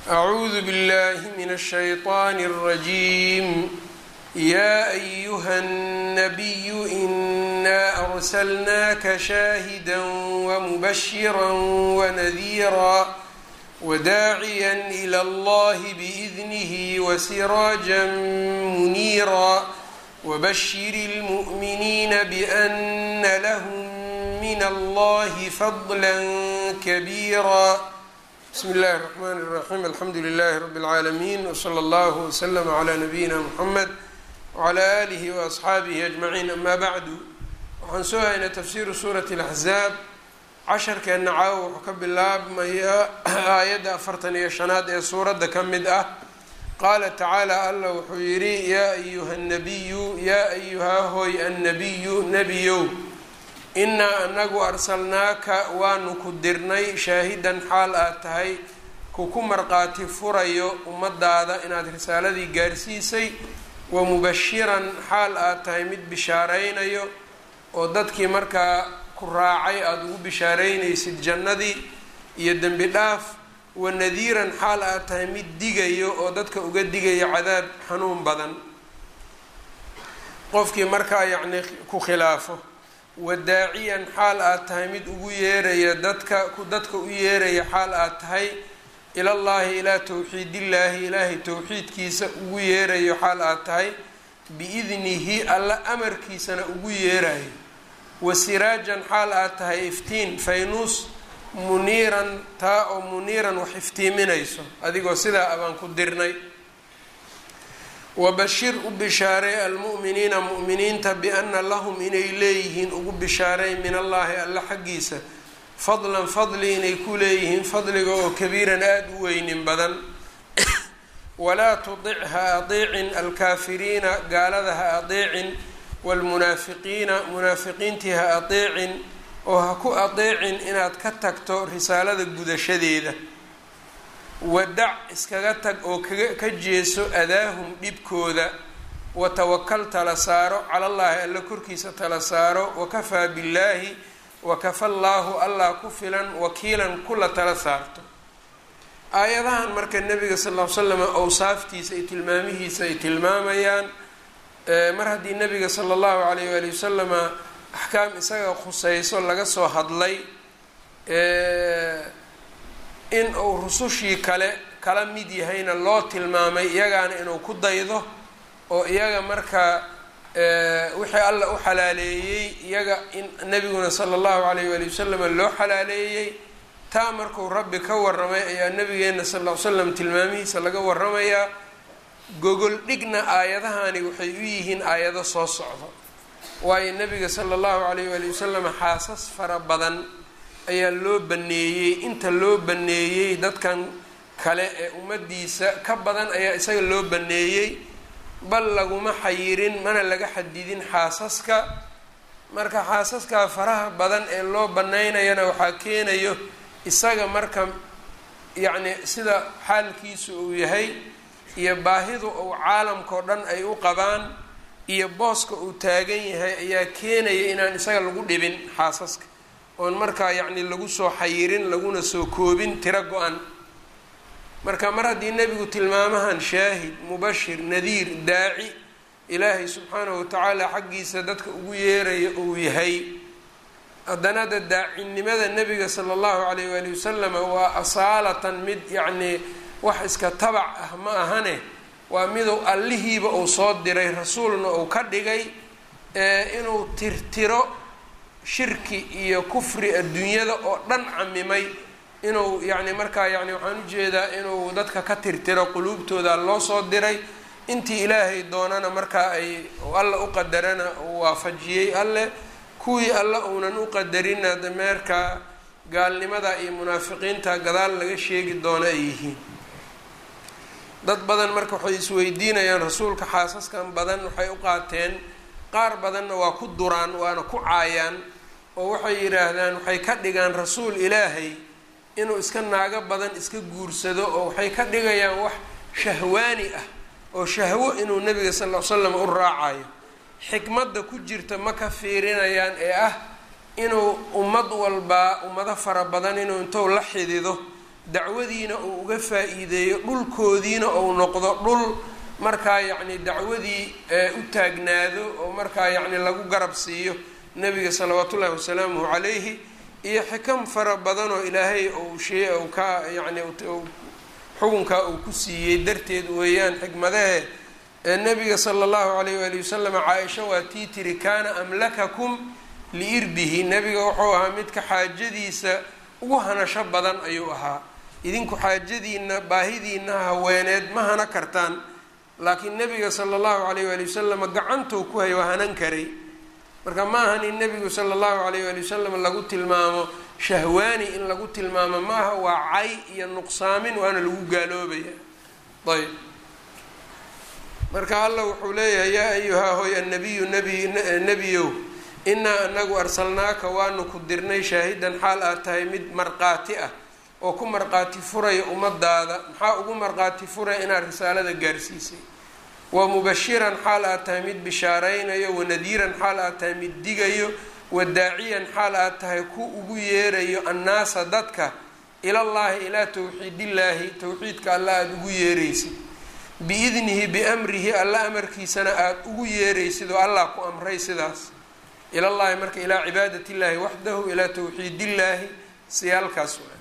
أعوذ بالله من الشيطان الرجيم يا أيها النبي إنا أرسلناك شاهدا ومبشرا ونذيرا وداعيا إلى الله بإذنه وسراجا منيرا وبشر المؤمنين بأن لهم من الله فضلا كبيرا بسم الله الرحمن الرحيم الحمdu لله رب العاalمين وصلى الله وسلم على نبيina محمد وعلى آله وأصxaabihi أجمعين أما bعdu waxaan soo haynay تfsiru suuraة الأحزاab casharkeena caawa wuxuu ka bilaabmaya aayadda 45aad ee suuradda ka mid ah qaala tacaalى alla wuxuu yihi yaa أyuha النabiyu yaa أyuhaahoy النabiyu nebiyow inaa anagu arsalnaaka waanu ku dirnay shaahidan xaal aad tahay kuku marqaati furayo ummadaada inaad risaaladii gaarsiisay wa mubashiran xaal aad tahay mid bishaaraynayo oo dadkii markaa ku raacay aada ugu bishaaraynaysid jannadii iyo dembi dhaaf wa nadiiran xaal aad tahay mid digayo oo dadka uga digayo cadaab xanuun badan qofkii markaa yacni ku khilaafo wadaaciyan xaal aad tahay mid ugu yeeraya dadka u yeeraya xaal aad tahay ilallaahi ilaa towxiidillaahi ilaahay towxiidkiisa ugu yeerayo xaal aad tahay biidnihi alla amarkiisana ugu yeerayo wasiraajan xaal aad tahay iftiin faynuus muniiran taa oo muniiran wax iftiiminayso adigoo sidaa abaan ku dirnay wabashir u bishaaray almu'miniina mu'miniinta biana lahum inay leeyihiin ugu bishaaray min allaahi alla xaggiisa fadlan fadli inay ku leeyihiin fadliga oo kabiiran aada u weynin badan walaa tudic ha adeecin alkaafiriina gaalada ha adeecin waalmunaafiqiina munaafiqiintii ha adeecin oo ha ku adeecin inaad ka tagto risaalada gudashadeeda wadac iskaga tag oo ka jeeso adaahum dhibkooda watawakal tala saaro calallaahi alla korkiisa tala saaro wakafaa billaahi wakafa llaahu allah ku filan wakiilan kula tala saarto aayadahan marka nabiga sal ll ly slam awsaaftiisa iyo tilmaamihiisa ay tilmaamayaan mar haddii nabiga sala allahu alayh waali wasalama axkaam isaga khusayso laga soo hadlay in uu rusushii kala mid yahayna loo tilmaamay iyagaana inuu ku daydo oo iyaga marka wixii alla u xalaaleeyey iyaga in nabiguna sala allahu alayh waali wasalam loo xalaaleeyey taa markuu rabbi ka waramay ayaa nabigeena sal ll ly slam tilmaamihiisa laga waramayaa gogol dhigna aayadahani waxay u yihiin aayado soo socdo waayo nabiga sala allahu alayh waali wasalam xaasas fara badan ayaa loo baneeyey inta loo baneeyey dadkan kale ee ummadiisa ka badan ayaa isaga loo baneeyey bal laguma xayirin mana laga xadidin xaasaska marka xaasaskaa faraha badan ee loo banaynayana waxaa keenayo isaga marka yacni sida xaalkiisu uu yahay iyo baahidu uu caalamkao dhan ay u qabaan iyo booska uu taagan yahay ayaa keenaya inaan isaga lagu dhibin xaasaska oon markaa yacni lagu soo xayirin laguna soo koobin tiro go-an marka mar haddii nebigu tilmaamahan shaahid mubashir nadiir daaci ilaahay subxaanahu watacaala xaggiisa dadka ugu yeeraya uu yahay haddana da daacinimada nebiga sala allahu calayh waali wasalama waa asaalatan mid yacnii wax iska tabac ah ma ahane waa miduu allihiiba uu soo diray rasuulna uu ka dhigay inuu tirtiro shirki iyo kufri adduunyada oo dhan camimay inuu yacni markaa yacni waxaan ujeedaa inuu dadka ka tirtiro quluubtooda loo soo diray intii ilaahay doonana markaa ay alla u qadarana uu waafajiyey alle kuwii alla uunan u qadarina dameerka gaalnimada iyo munaafiqiinta gadaal laga sheegi doono ay yihiin dad badan marka waxay isweydiinayaan rasuulka xaasaskan badan waxay u qaateen qaar badanna waa ku duraan waana ku caayaan oo waxay yidhaahdaan waxay ka dhigaan rasuul ilaahay inuu iska naago badan iska guursado oo waxay ka dhigayaan wax shahwaani ah oo shahwo inuu nabiga sal ll ly slam u raacayo xikmadda ku jirta ma ka fiirinayaan ee ah inuu ummad walbaa ummado fara badan inuu intou la xidido dacwadiina uu uga faa-iideeyo dhulkoodiina uu noqdo dhul markaa yacni dacwadii u taagnaado oo markaa yacni lagu garab siiyo nebiga salawaatu ullahi wasalaamuhu calayhi iyo xikam fara badan oo ilaahay ou ka yacni xukunkaa uu ku siiyey darteed weeyaan xikmadahe nabiga sala allahu alayh waali wasalam caa-isha waa tii tiri kaana amlakakum liirbihi nebiga wuxuu ahaa midka xaajadiisa ugu hanasho badan ayuu ahaa. idinku xaajadiina baahidiina haweeneed ma hana kartaan, laakiin nebiga sala allahu alayh waali wasalam gacantuu ku hay waa hanan karay. marka ma ahan in nebigu sala allahu alayh waali wasalam lagu tilmaamo shahwaani in lagu tilmaamo maaha, waa cay iyo nuqsaamin waana lagu gaaloobaya. ayb marka alla wuxuu leeyahay yaa ayuhaa hoy annabiyu nebiyow inaa anagu arsalnaaka waanu ku dirnay shaahidan xaal aad tahay mid marqaati ah oo ku marqaati furaya ummadaada. maxaa ugu marqaati furaya inaad risaalada gaarsiisay. wa mubashiran xaal aad tahay mid bishaaraynayo, wanadiiran xaal aad tahay mid digayo, wadaaciyan xaal aad tahay ku ugu yeerayo annaasa dadka ilallaahi ilaa tawxiidillaahi tawxiidka alla aada ugu yeeraysid, biidnihi biamrihi alla amarkiisana aada ugu yeeraysid oo allah ku amray sidaas. ilallaahi marka ilaa cibaadatiillaahi waxdahu ilaa tawxiidillaahi siyaalkaas waa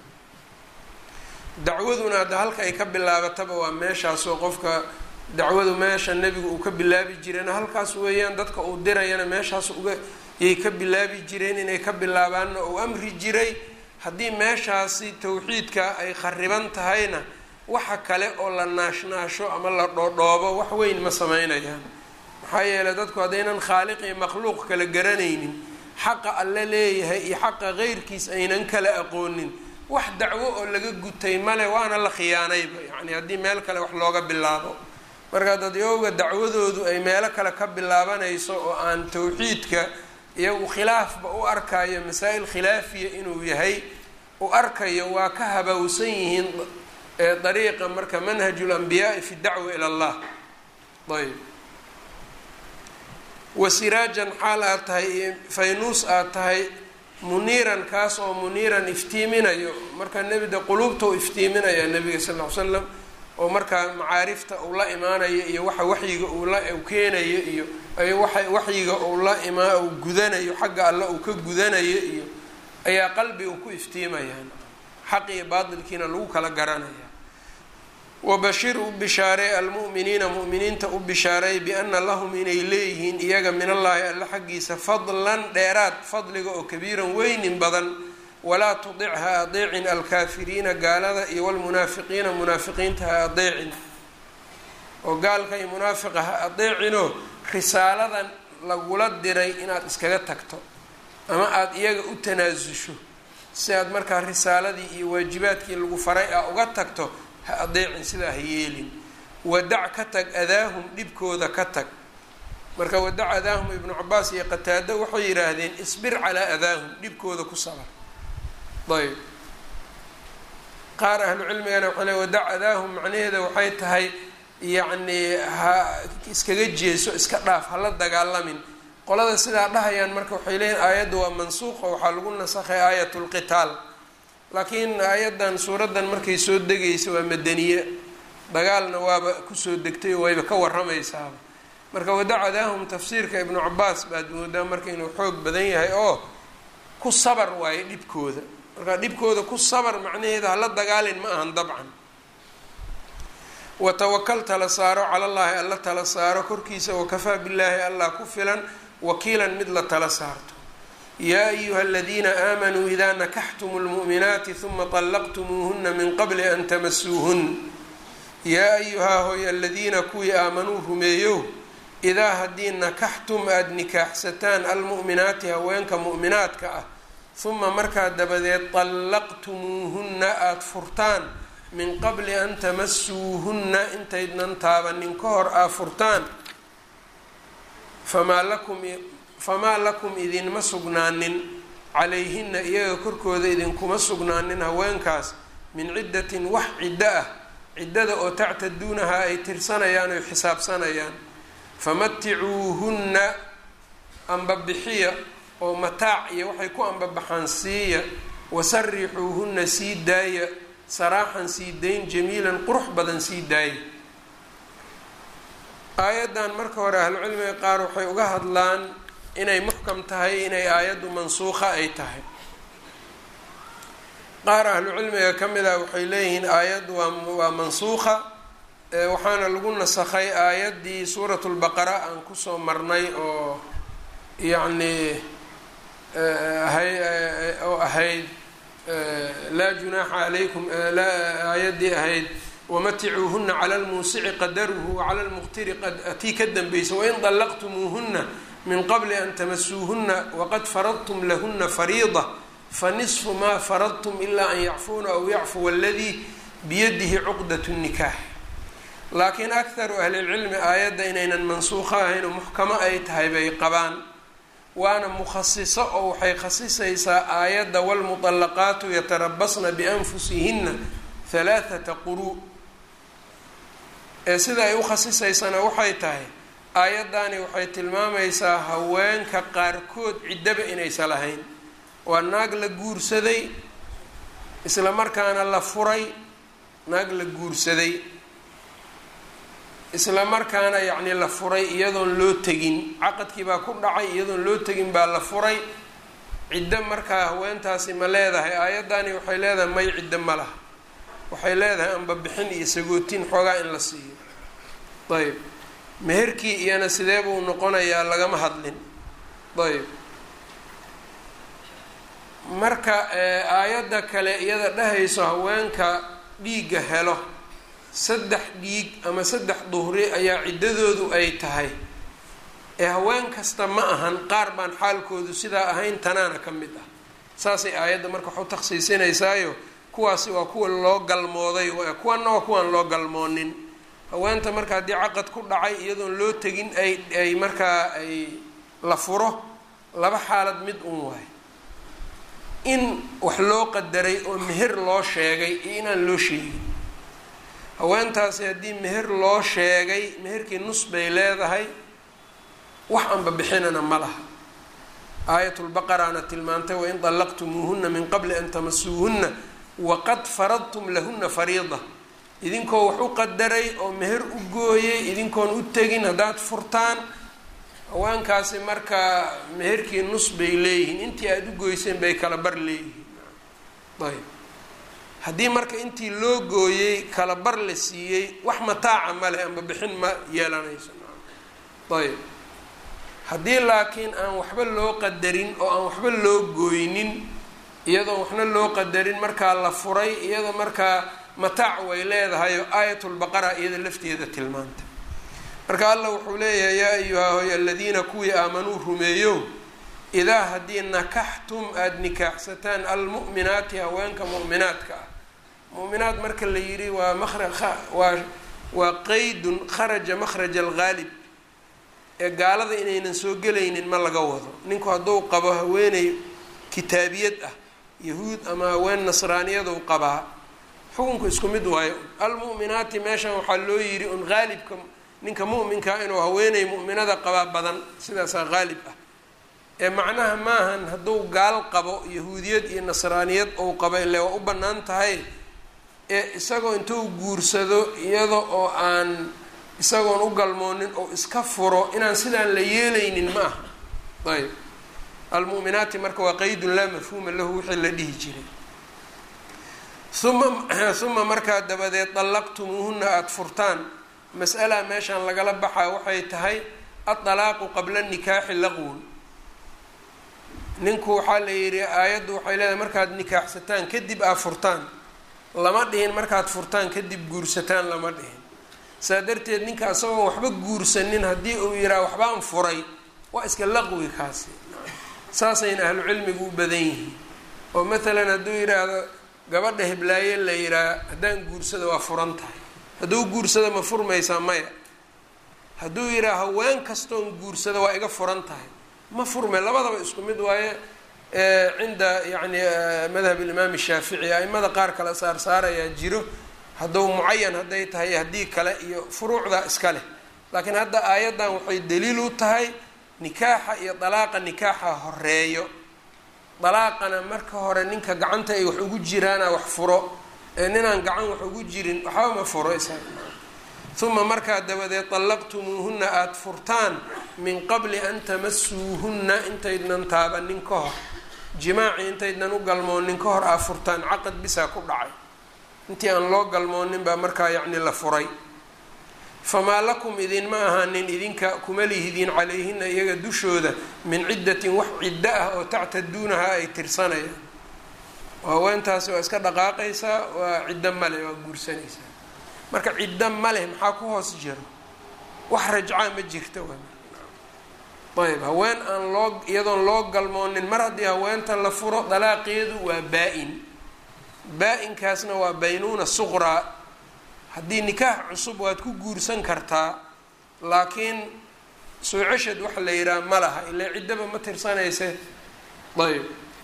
dacwaduna hadda halka ay ka bilaabataba waa meeshaasoo qofka dacwadu meesha nebigu uu ka bilaabi jireen halkaas weeyaan, dadka uu dirayana meeshaas yay ka bilaabi jireen inay ka bilaabaanna uu amri jiray. haddii meeshaasi tawxiidka ay khariban tahayna waxa kale oo la naashnaasho ama la dhoodhoobo wax weyn ma sameynayaan. maxaa yeeley dadku haddaynan khaaliq iyo makhluuq kala garanaynin, xaqa alle leeyahay iyo xaqa qeyrkiis aynan kala aqoonin, wax dacwo oo laga gutay male, waana la khiyaanayba yacni haddii meel kale wax looga bilaabo. marka dadyooga dacwadoodu ay meelo kale ka bilaabanayso oo aan tawxiidka iyagu khilaafba u arkayo, masaa-il khilaafiya inuu yahay u arkayo, waa ka habowsan yihiin dariiqa marka manhaju lambiyaai fi dacwa ila allah. ayb wasiraajan xaal aad tahay faynuus aad tahay, muniiran kaas oo muniiran iftiiminayo. marka nebida quluubta u iftiiminaya nebiga sal ll ly slam oo markaa macaarifta uu la imaanayo iyo waxa waxyiga uu keenayo iyo waxyiga uu gudanayo xagga alle uu ka gudanayo iyo ayaa qalbiga ku iftiimayaan, xaq iyo baatilkiina lagu kala garanaya. wabashir u bishaaray almu'miniina mu'miniinta u bishaaray biana lahum inay leeyihiin iyaga min allaahi alla xaggiisa fadlan dheeraad, fadliga oo kabiiran weynin badan. walaa tudic ha adeecin alkaafiriina gaalada iyo walmunaafiqiina munaafiqiinta ha adeecin, oo gaalka iyo munaafiqa ha adeecinoo risaaladan lagula diray inaad iskaga tagto ama aada iyaga u tanaasusho si aad markaa risaaladii iyo waajibaadkii lagu faray a uga tagto ha adeecin, sidaa ha yeelin. wadac ka tag adaahum dhibkooda ka tag. marka wadac adaahum ibnu cabaas iyo qataado waxay yidhaahdeen isbir calaa adaahum, dhibkooda ku sabar. ayb qaar ahlu cilmigana waxay leey wadac adaahum macnaheeda waxay tahay yacni ha iskaga jeeso, iska dhaaf, hala dagaalamin. qolada sidaa dhahayaan marka waxay leeyihin aayadda waa mansuuqa, waxaa lagu nasakhay aayatulqitaal. laakiin aayaddan suuraddan markay soo degaysa waa madaniye, dagaalna waaba kusoo degtay oo wayba ka warramaysaaba. marka wadacadaahum tafsiirka ibnu cabaas baad moodaa marka inuu xoog badan yahay oo ku sabar waayo dhibkooda. marka dhibkooda ku sabar macnaheeda hala dagaalin ma ahan dabcan. watawakal tala saaro cala llaahi alla tala saaro korkiisa, wakafaa billaahi allah ku filan wakiilan mid la tala saarto. yaa ayuha aladiina aamanuu idaa nakaxtumu lmu'minaati huma طallaqtumuuhuna min qabli an tamasuuhun. yaa ayuhaa hoy aladiina kuwii aamanuu rumeeyow idaa haddii nakaxtum aada nikaaxsataan almu'minaati haweenka mu'minaadka ah, huma markaa dabadeed طallaqtumuuhunna aada furtaan min qabli an tamasuuhunna intaydnan taabanin ka hor aa furtaan, famaa lakum idinma sugnaanin calayhina iyaga korkooda idinkuma sugnaanin haweenkaas min ciddatin wax ciddo ah, ciddada oo tactaduunaha ay tirsanayaan oy xisaabsanayaan. famaticuuhunna ambabixiya oo mataac iyo waxay ku ambabaxaan siiya, wasarixuuhunna sii daaya saraaxan sii dayn jamiilan qurux badan sii daaya. aayaddan marka hore ahlucilmiga qaar waxay uga hadlaan inay muxkam tahay, inay aayaddu mansuuqa ay tahay. qaar ahlucilmiga ka mid ah waxay leeyihiin aayaddu waa mansuuqa, waxaana lagu nasakhay aayaddii suuratu lbaqara aan kusoo marnay oo yacni oo ahayd laa junaaxa calaykum, aayaddii ahayd wamaticuuhuna cala lmuusici qadaruhu wacala lmuqtiri tii ka danbeysa wain dallaqtumuuhuna min qabli an tamasuuhuna waqad faradtum lahuna fariida fanisfu maa faradtum ilaa an yacfuuna aw yacfuwa aladii biyadihi cuqdat nikaax. laakiin akharu ahlilcilmi aayadda inaynan mansuuqo ahayn oo muxkamo ay tahay bay qabaan, waana mukhasiso oo waxay khasisaysaa aayadda waalmuطallaqaatu yatarabasna bianfusihina halaathata quru'. sida ay u khasisaysana waxay tahay aayaddaani waxay tilmaamaysaa haweenka qaarkood ciddaba inaysa lahayn. waa naag la guursaday isla markaana la furay, naag la guursaday isla markaana yacni la furay iyadoon loo tegin, caqadkii baa ku dhacay iyadoon loo tegin baa la furay. ciddo markaa haweentaasi ma leedahay? aayaddaani waxay leedahay may ciddo ma laha, waxay leedahay anba bixin iyo sagootin xoogaa in la siiyo. ayb meherkii iyana sidee buu noqonayaa lagama hadlin. ayb marka aayadda kale iyada dhahayso haweenka dhiigga helo 3 dhiig ama 3 duhri ayaa ciddadoodu ay tahay, haween kasta ma ahan, qaar baan xaalkoodu sidaa ahayn, tanaana ka mid ah. saasay aayadda marka waxu takhsiisinaysaayo kuwaasi waa kuwa loo galmooday, kuwana waa kuwaan loo galmoonin. haweenta marka haddii caqad ku dhacay iyadoon loo tegin ay markaa ay la furo, 2 xaalad mid un waayo: in wax loo qadaray oo meher loo sheegay iyo inaan loo sheegin. haweentaasi haddii meher loo sheegay, meherkii nus bay leedahay, wax anba bixinana ma laha. aayatulbaqaraana tilmaantay wain dallaqtumuuhuna min qabli an tamasuuhuna waqad faradtum lahuna fariida. idinkoo wax u qadaray oo meher u gooyay idinkoon u tegin haddaad furtaan, haweenkaasi markaa meherkii nus bay leeyihiin, intii aada u gooyseen bay kala bar leeyihiin. ayb haddii marka intii loo gooyey kala bar la siiyey, wax mataaca male amba bixin ma yeelanayso. ayb haddii laakiin aan waxba loo qadarin oo aan waxba loo gooynin, iyadoon waxna loo qadarin markaa la furay, iyada markaa mataac way leedahay oo aayatulbaqara iyada lafteeda tilmaanta. marka allah wuxuu leeyahay yaa ayuha aladiina kuwii aamanuu rumeeyo, idaa haddii nakaxtum aada nikaaxsataan almu'minaati haweenka mu'minaadka ah. mu'minaad marka la yidhi waa qaydun kharaja makhraja alghaalib, gaalada inaynan soo gelaynin ma laga wado. ninku hadduu qabo haweeney kitaabiyad ah, yahuud ama haween nasraaniyadu qabaa, xukunku isku mid waayo. almu'minaati meeshan waxaa loo yidhi un haalibka ninka mu'minkaa inuu haweeney mu'minada qabaa badan, sidaasaa haalib ah. macnaha maahan hadduu gaal qabo yahuudiyad iyo nasraaniyad ou qabo ile waa u bannaan tahay, isagoo intuu guursado iyada oo aan isagoon u galmoonin oo iska furo inaan sidaan la yeelaynin ma aha. ayb almu'minaati marka waa qaydun laa mafhuuma lahu wixii la dhihi jiray. uma markaa dabadeed dallaqtumuuhuna aada furtaan. mas'ala meeshaan lagala baxaa waxay tahay addalaaqu qabla nikaaxi laqwun. ninku waxaa la yidhi aayaddu waxay leedahay markaad nikaaxsataan kadib aad furtaan, lama dhihin markaad furtaan kadib guursataan, lama dhihin. saa darteed ninka isagoon waxba guursanin haddii uu yidhaha waxbaan furay, waa iska laqwi kaasi. saasayna ahlu cilmigu u badan yihiin. oo maalan hadduu yidhaahdo gabadha hiblaaye la yidhaha haddaan guursada waa furan tahay, hadduu guursada ma furmaysaa? maya. hadduu yidhaha haween kastoon guursada waa iga furan tahay, ma furmay. labadaba isku mid waaye. cinda yani madhab imaam shaafici aimada qaar kale saarsaarayaa jiro, hadduu mucayan hadday tahay haddii kale iyo furuucda iska leh. laakiin hadda aayaddan waxay daliil u tahay nikaaxa iyo dalaaqa. nikaaxa horeeyo, dalaaqana marka hore ninka gacanta ay wax ugu jiraana wax furo, ninaan gacan wax ugu jirin waxba ma furo isaga. uma markaa dabadeed طallaqtumuuhunna aada furtaan min qabli an tamasuuhunna intaydnan taabanin ka hor, jimaaci intaydnan u galmoonin ka hor aa furtaan, caqad bisaa ku dhacay, intii aan loo galmoonin baa markaa yacni la furay. famaa lakum idinma ahaanin idinka kuma lihidiin calayhina iyaga dushooda min ciddatin wax ciddo ah oo tactaduunaha ay tirsanayaan. haweentaasi waa iska dhaqaaqaysaa, waa ciddo male, waa guursanaysaa. marka ciddo maleh maxaa ku hoos jiro? wax rajcaa ma jirta ayb. haween aan iyadoon loo galmoonin mar haddii haweenta la furo dalaaqeedu waa baa-in. baa-inkaasna waa baynuuna suqraa. haddii nikaax cusub waad ku guursan kartaa, laakiin soo ceshad waxa la yidhaha ma laha, ilaa ciddaba ma tirsanayse. ayb.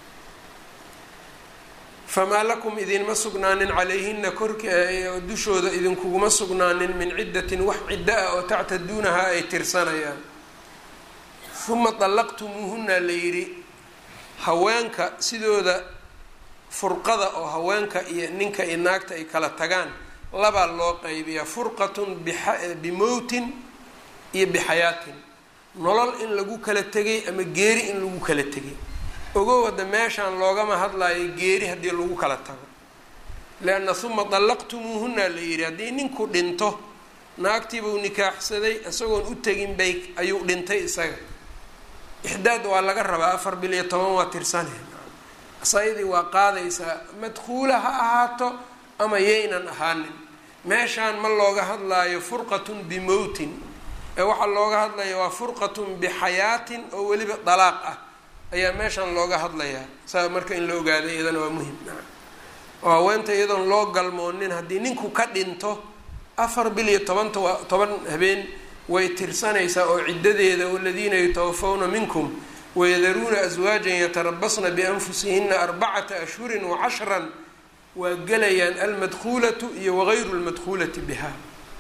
famaa lakum idinma sugnaanin calayhina dushooda idinkuguma sugnaanin min ciddatin wax ciddo ah oo tactaduunaha ay tirsanayaan. uma طallaqtumuuhunna la yidhi haweenka sidooda furqada oo haweenka iyo ninka iyo naagta ay kala tagaan labaa loo qaybiyaa, furqatun bimowtin iyo bixayaatin, nolol in lagu kala tegay ama geeri in lagu kala tegay. ogow hadda meeshaan loogama hadlaayo geeri haddii lagu kala tago, leanna uma طallaqtumuuhunna la yidhi haddii ninku dhinto, naagtiibuu nikaaxsaday isagoon u tegin ayuu dhintay isaga, ixdaad waa laga rabaa, 4 bil iyo 10 waa tirsaneen, asayadii waa qaadaysaa, madkuula ha ahaato ama yaynan ahaanin. meeshaan ma looga hadlaayo furqatun bimowtin, ee waxaa looga hadlaya waa furqatun bixayaatin oo weliba dalaaq ah ayaa meeshaan looga hadlayaa. saa marka in la ogaado iyadana waa muhim. oo haweenta iyadoon loo galmoonin haddii ninku ka dhinto 4 bil iyo 10 habeen way tirsanaysaa oo ciddadeeda. waladiina yatawafawna minkum wayadaruuna aswaajan yatarabasna bianfusihina 4 ashhurin wa10 waa gelayaan almadkuulatu iyo wagayru lmadkuulati biha.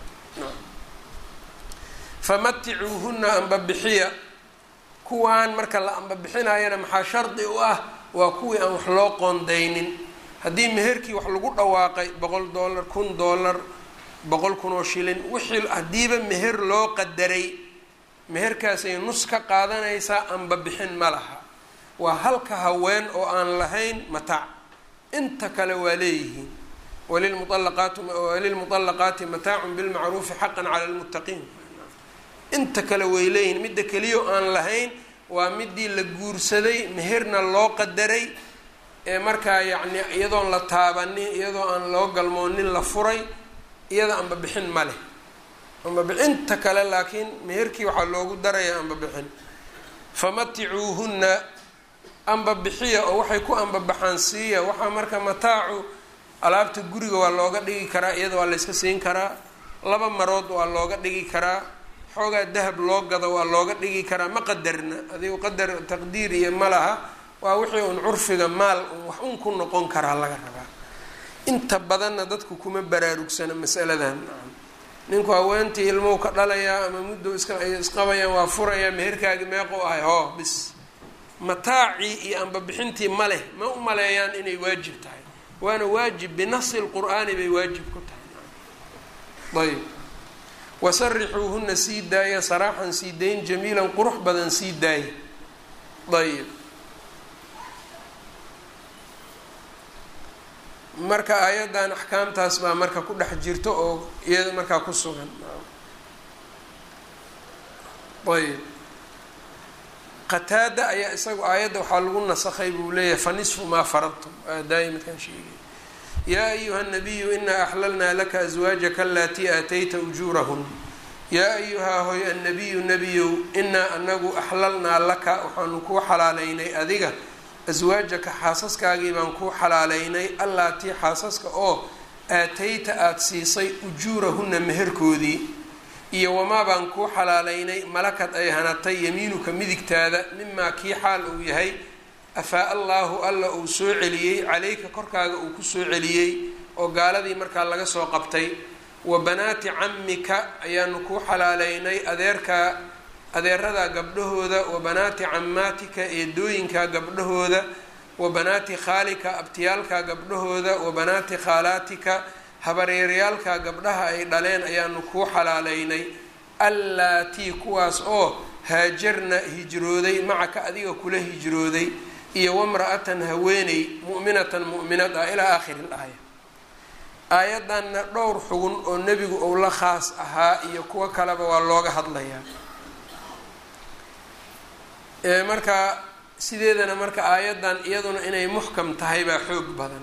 famaticuuhunna ambabixiya. kuwaan marka la ambabixinayana maxaa shardi u ah? waa kuwii aan wax loo qoondaynin. haddii meherkii wax lagu dhawaaqay $100, $1,000, 100,000 oo shilin, wixii haddiiba meher loo qadaray, meherkaasay nus ka qaadanaysaa, ambabixin ma laha. waa halka haween oo aan lahayn mataac, inta kale waa leeyihiin. walilmuطallaqaati mataacun bilmacruufi xaqan cala lmuttaqiin. inta kale way leeyihiin. midda keliyo aan lahayn waa midii la guursaday, meherna loo qadaray, ee markaa yacni iyadoon la taabanin, iyadoo aan loo galmoonin la furay, iyada ambabixin ma leh. ambabixinta kale laakiin meherkii waxaa loogu darayaa ambabixin. famaticuuhunna ambabixiya oo waxay ku ambabaxaan siiya. waxaa marka mataacu alaabta guriga waa looga dhigi karaa, iyada waa layska siin karaa. 2 marood waa looga dhigi karaa. xoogaa dahab loo gado waa looga dhigi karaa. ma qadarna, adigu qadar taqdiir iyo ma laha, waa wixii un curfiga maal wax un ku noqon karaa laga rabaa. inta badanna dadku kuma baraarugsana masaladan. ninku haweentii ilmuhu ka dhalayaa ama muddo ay isqabayaan, waa furayaa, meherkaagi meequ ahay hoo bis. mataacii iyo ambabixintii ma leh, ma u maleeyaan inay waajib tahay. waana waajib binasi lqur'aani bay waajib ku tahay. ayb. wasarixuuhunna sii daaya saraaxan sii dayn jamiilan qurux badan sii daaya. ayb. marka aayaddan axkaamtaas baa marka ku dhex jirto oo iyada markaa ku sugan. ayb. qataada ayaa isagu aayadda waxaa lagu nasakhay buu leeyahay fanisfu maa faradtum. daa'imkan sheegay yaa ayuha nabiyu inaa axlalnaa laka aswaajaka alatii aatayta ujuurahun. yaa ayuhaa hoy annabiyu nebiyow inaa anagu axlalnaa laka waxaanu kuu xalaaleynay adiga aswaajaka xaasaskaagii baan kuu xalaaleynay allaatii xaasaska oo aatayta aada siisay ujuurahunna meherkoodii, iyo wamaa baan kuu xalaaleynay malakad ay hanatay yamiinuka midigtaada, mimaa kii xaal uu yahay afaa allaahu alla uu soo celiyey calayka korkaaga uu ku soo celiyey oo gaaladii markaa laga soo qabtay. wa banaati cammika ayaanu kuu xalaaleynay adeeradaa gabdhahooda, wa banaati cammaatika eedooyinkaa gabdhahooda, wabanaati khaalika abtiyaalka gabdhahooda wabanaati khaalaatika habareeryaalka gabdhaha ay dhaleen ayaanu kuu xalaaleynay allaatii kuwaas oo haajarna hijrooday macaka adiga kula hijrooday iyo wamra'atan haweeney mu'minatan mu'minad ah ilaa aakhiri laaya. aayadanna dhowr xugun oo nebigu ou la khaas ahaa iyo kuwo kaleba waa looga hadlayaa. marka sideedana marka aayadan iyaduna inay muxkam tahay baa xoog badan,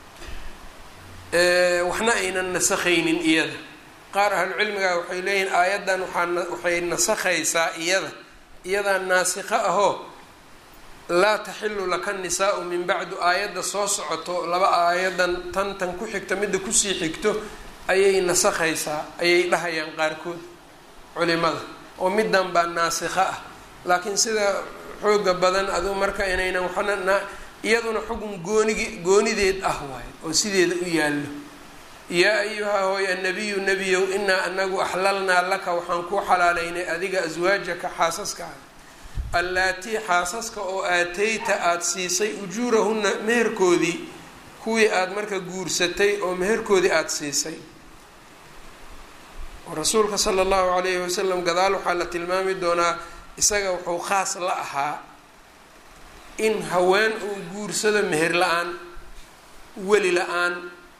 waxna aynan nasakhaynin iyada. qaar ahlucilmiga waxay leeyihin aayadan waxay nasakhaysaa iyadaa naasikho ahoo laa taxilu laka nisaau min bacdu aayadda soo socoto laba aayadan tan ku xigta midda kusii xigto ayay nasakhaysaa ayay dhahayaan qaarkood culimada, oo midan baa naasikho ah. laakiin sida xooga badan aduu marka inaynan waxna iyaduna xukun goonideed ah waayo oo sideeda u yaallo. yaa ayuha hooy annabiyu nebiyow inaa anagu axlalnaa laka waxaan kuu xalaaleynay adiga aswaajaka xaasaskaaga allaatii xaasaska oo aatayta aada siisay ujuurahunna meherkoodii kuwii aada marka guursatay oo meherkoodii aada siisay. rasuulka sala allahu calayhi wasalam gadaal waxaa la tilmaami doonaa isaga wuxuu khaas la ahaa in haween uu guursado meher la-aan weli la-aan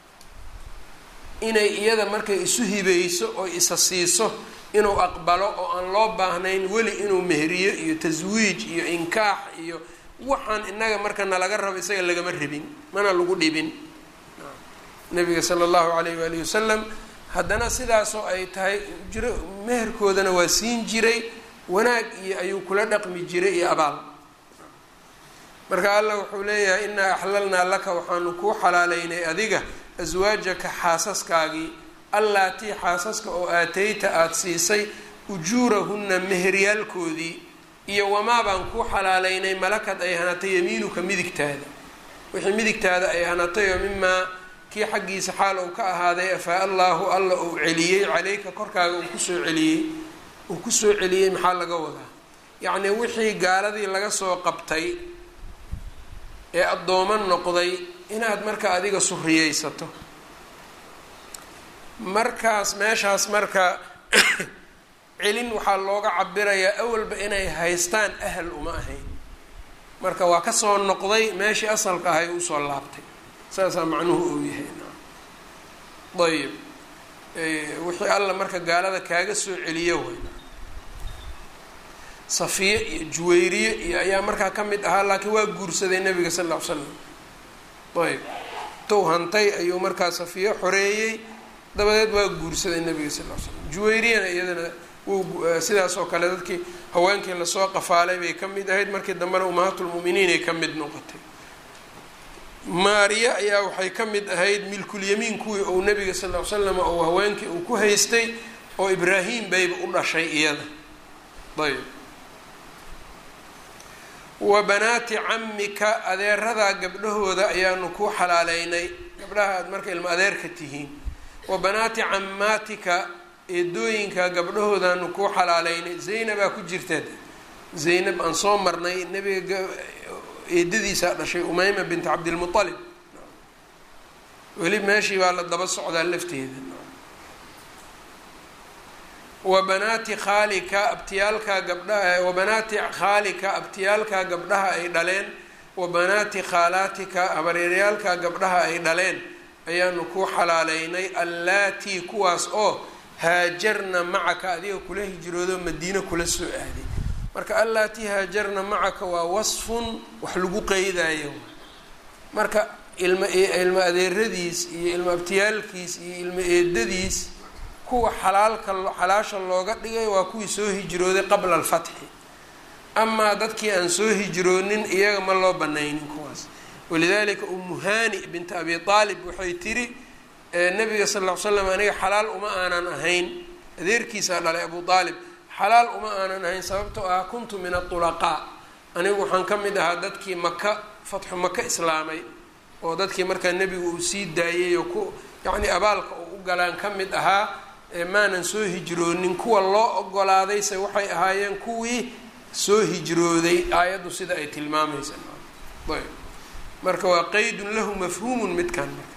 inay iyada markay isu hibayso oo isa siiso inuu aqbalo oo aan loo baahnayn weli inuu meheriyo iyo taswiij iyo inkaax iyo waxaan inaga marka nalaga rabo isaga lagama rabin mana lagu dhibin nabiga sala allahu calayhi waalihi wasalam. haddana sidaasoo ay tahay meherkoodana waa siin jiray, wanaag iyo ayuu kula dhaqmi jiray iyo abaal. marka allah wuxuu leeyahay inaa axlalnaa laka waxaanu kuu xalaaleynay adiga aswaajaka xaasaskaagii allaatii xaasaska oo aatayta aada siisay ujuurahunna meheryaalkoodii iyo wamaa baan kuu xalaaleynay malakad ay hanatay yamiinuka midigtaada wixii midigtaada ay hanatay oo mimaa kii xaggiisa xaal uu ka ahaaday afaa allaahu alla uu celiyey caleyka korkaaga uu kusoo celiyey maxaa laga wadaa? yacnii wixii gaaladii laga soo qabtay ee addoomo noqday inaad marka adiga suriyeysato. markaas meeshaas marka celin waxaa looga cabirayaa awalba inay haystaan ahal uma ahayn, marka waa kasoo noqday meeshii asalka ahay usoo laabtay, saasaa macnuhu uu yahay. ayib wixii alla marka gaalada kaaga soo celiyo way safiye iyo juwayriye iyo ayaa markaa ka mid ahaa, laakiin waa guursaday nabiga sal ll ly slam. ayb tow hantay ayuu markaa safiye xoreeyey, dabadeed waa guursaday nabiga sal ll ly slam. juwayriyana iyadana sidaas oo kale dadkii haweenkii lasoo qafaalay bay ka mid ahayd, markii dambena ummahaatulmu'miniin ay ka mid noqotay. maariya ayaa waxay ka mid ahayd milkulyamiin kuwii ou nabiga sal ll ly slam ou haweenkii uu ku haystay, oo ibraahim bayba u dhashay iyada. ayb wa banaati camika adeeradaa gabdhahooda ayaanu kuu xalaaleynay, gabdhaha aada marka ilmo adeerka tihiin. wa banaati camaatika eedooyinka gabdhahoodaanu kuu xalaaleynay. zaynabaa ku jirta, zaynab aan soo marnay nabiga eedadiisaa dhashay umayma bint cabdilmualib, weli meeshii baa la daba socdaa lafteeda. wabanaati khaalika abtiyaalka gabdhaha wabanaati khaalika abtiyaalka gabdhaha ay dhaleen wabanaati khaalaatika habareeryaalka gabdhaha ay dhaleen ayaanu kuu xalaaleynay allaatii kuwaas oo haajarna macaka adiga kula hijroodo madiino kula soo aaday. marka allaatii haajarna macaka waa wasfun wax lagu qeydayo, marka ilmo adeeradiis iyo ilmo abtiyaalkiis iyo ilmo eedadiis kuwa xalaasha looga dhigay waa kuwii soo hijrooday qabla alfatxi. amaa dadkii aan soo hijroonin iyaga ma loo banaynin kuwaas. walidaalika umu hani binta abi aalib waxay tiri nabiga sal ll ly slam aniga xalaal uma aanan ahayn, adeerkiisaa dhalay abu aalib, xalaal uma aanan ahayn sababtoo ah kuntu min aulaqaa, anigu waxaan ka mid ahaa dadkii maka fatxu maka islaamay oo dadkii markaa nebigu uu sii daayay oo ku yacni abaalka uu u galaan ka mid ahaa, maanan soo hijroonin. kuwa loo ogolaadayse waxay ahaayeen kuwii soo hijrooday aayaddu sida ay tilmaamaysa. ayb marka waa qaydun lahu mafhuumun midkan marka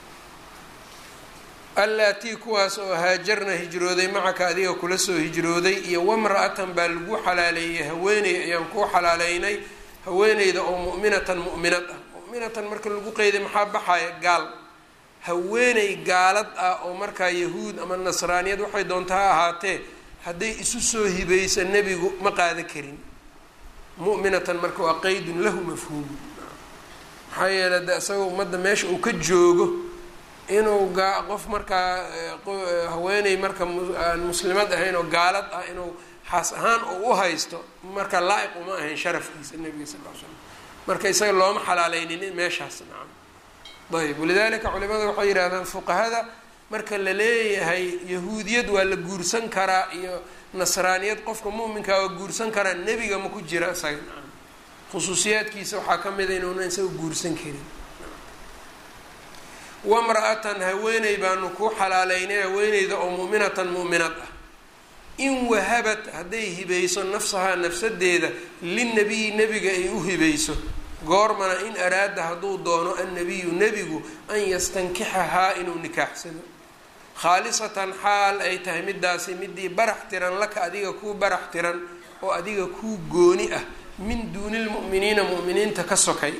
allaatii kuwaas oo haajarna hijrooday macaka adiga kula soo hijrooday iyo wamra'atan baa lagu xalaaleeyey haweeney ayaan kuu xalaaleynay haweeneyda oo mu'minatan mu'minad ah mu'minatan marka lagu qeyday maxaa baxaya gaal haweeney gaalad ah oo markaa yahuud ama nasraaniyad waxay doonta ha ahaatee hadday isu soo hibaysa nebigu ma qaadan karin mu'minatan marka waa qaydun lahu mafhuumu maxaa yeelay de isagao ummadda meesha uu ka joogo inuu qof markaa haweeney marka aan muslimad ahayn oo gaalad ah inuu xaas ahaan oo u haysto marka laa-iq uma ahayn sharafkiisa nebiga sal ll ly slam marka isaga looma xalaaleynin meeshaas nacam ayb walidalika culimada waxay yidhahdaan fuqahada marka la leeyahay yahuudiyad waa la guursan karaa iyo nasraaniyad qofka mu'minkaa waa guursan karaa nebiga ma ku jira isaga nacam khusuusiyaadkiisa waxaa ka mida inuuna isaga guursan karin wamra'atan haweeney baanu kuu xalaaleynay haweeneyda oo mu'minatan mu'minad ah in wahabat hadday hibayso nafsahaa nafsadeeda linnabiyi nebiga ay u hibayso goormana in araada hadduu doono annabiyu nebigu an yastankixahaa inuu nikaaxsado khaalisatan xaal ay tahay midaasi midii barax tiran laka adiga kuu barax tiran oo adiga kuu gooni ah min duuni lmu'miniina mu'miniinta ka sokay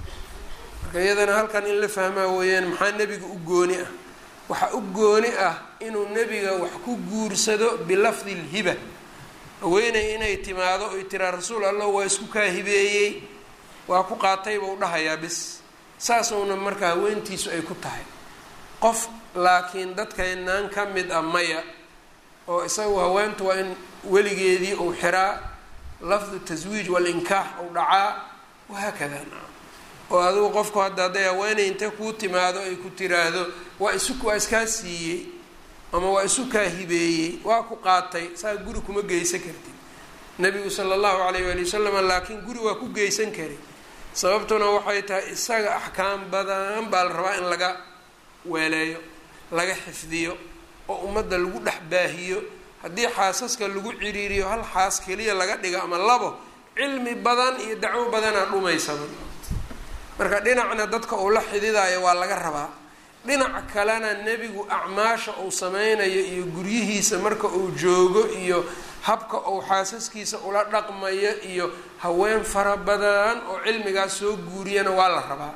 marka iyadana halkan in la fahmaa weeyaan maxaa nebiga u gooni ah waxaa u gooni ah inuu nebiga wax ku guursado bilafdi lhiba haweeney inay timaado oy tiraa rasuul allah waa isku kaa hibeeyey waa ku qaatay buu dhahayaa bis saasuuna marka haweentiisu ay ku tahay qof laakiin dadkaynaan ka mid ah maya oo isagu haweentu waa in weligeedii uu xiraa lafdu taswiij walinkaax uu dhacaa wahaakada oo adigu qofku hadday haweeney intay kuu timaado ay ku tiraahdo waa iskaa siiyey ama waa isu kaa hibeeyey waa ku qaatay saa guri kuma geysan kartid nabigu sala allahu calayh waali wasalam laakiin guri waa ku geysan karay sababtuna waxay tahay isaga axkaam badan baa la rabaa in laga weeleeyo laga xifdiyo oo ummadda lagu dhex baahiyo haddii xaasaska lagu ciriiriyo hal xaas keliya laga dhigo ama labo cilmi badan iyo dacwo badanaa dhumaysaba marka dhinacna dadka uu la xididaayo waa laga rabaa dhinac kalena nebigu acmaasha uu sameynayo iyo guryihiisa marka uu joogo iyo habka uu xaasaskiisa ula dhaqmayo iyo haween fara badan oo cilmigaas soo guuriyana waa la rabaa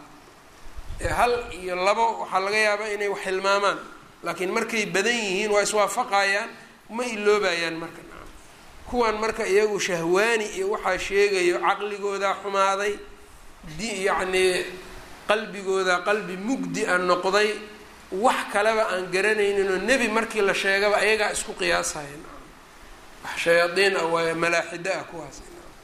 hal iyo labo waxaa laga yaabaa inay wax hilmaamaan laakiin markay badan yihiin waa iswaafaqayaan ma iloobayaan marka kuwan marka iyagu shahwaani iyo waxaa sheegayo caqligoodaa xumaaday yacnii qalbigooda qalbi mugdi a noqday wax kaleba aan garanayninoo nebi markii la sheegaba ayagaa isku qiyaasayan wax shayaadiin ah waa malaaxida ah kuwaas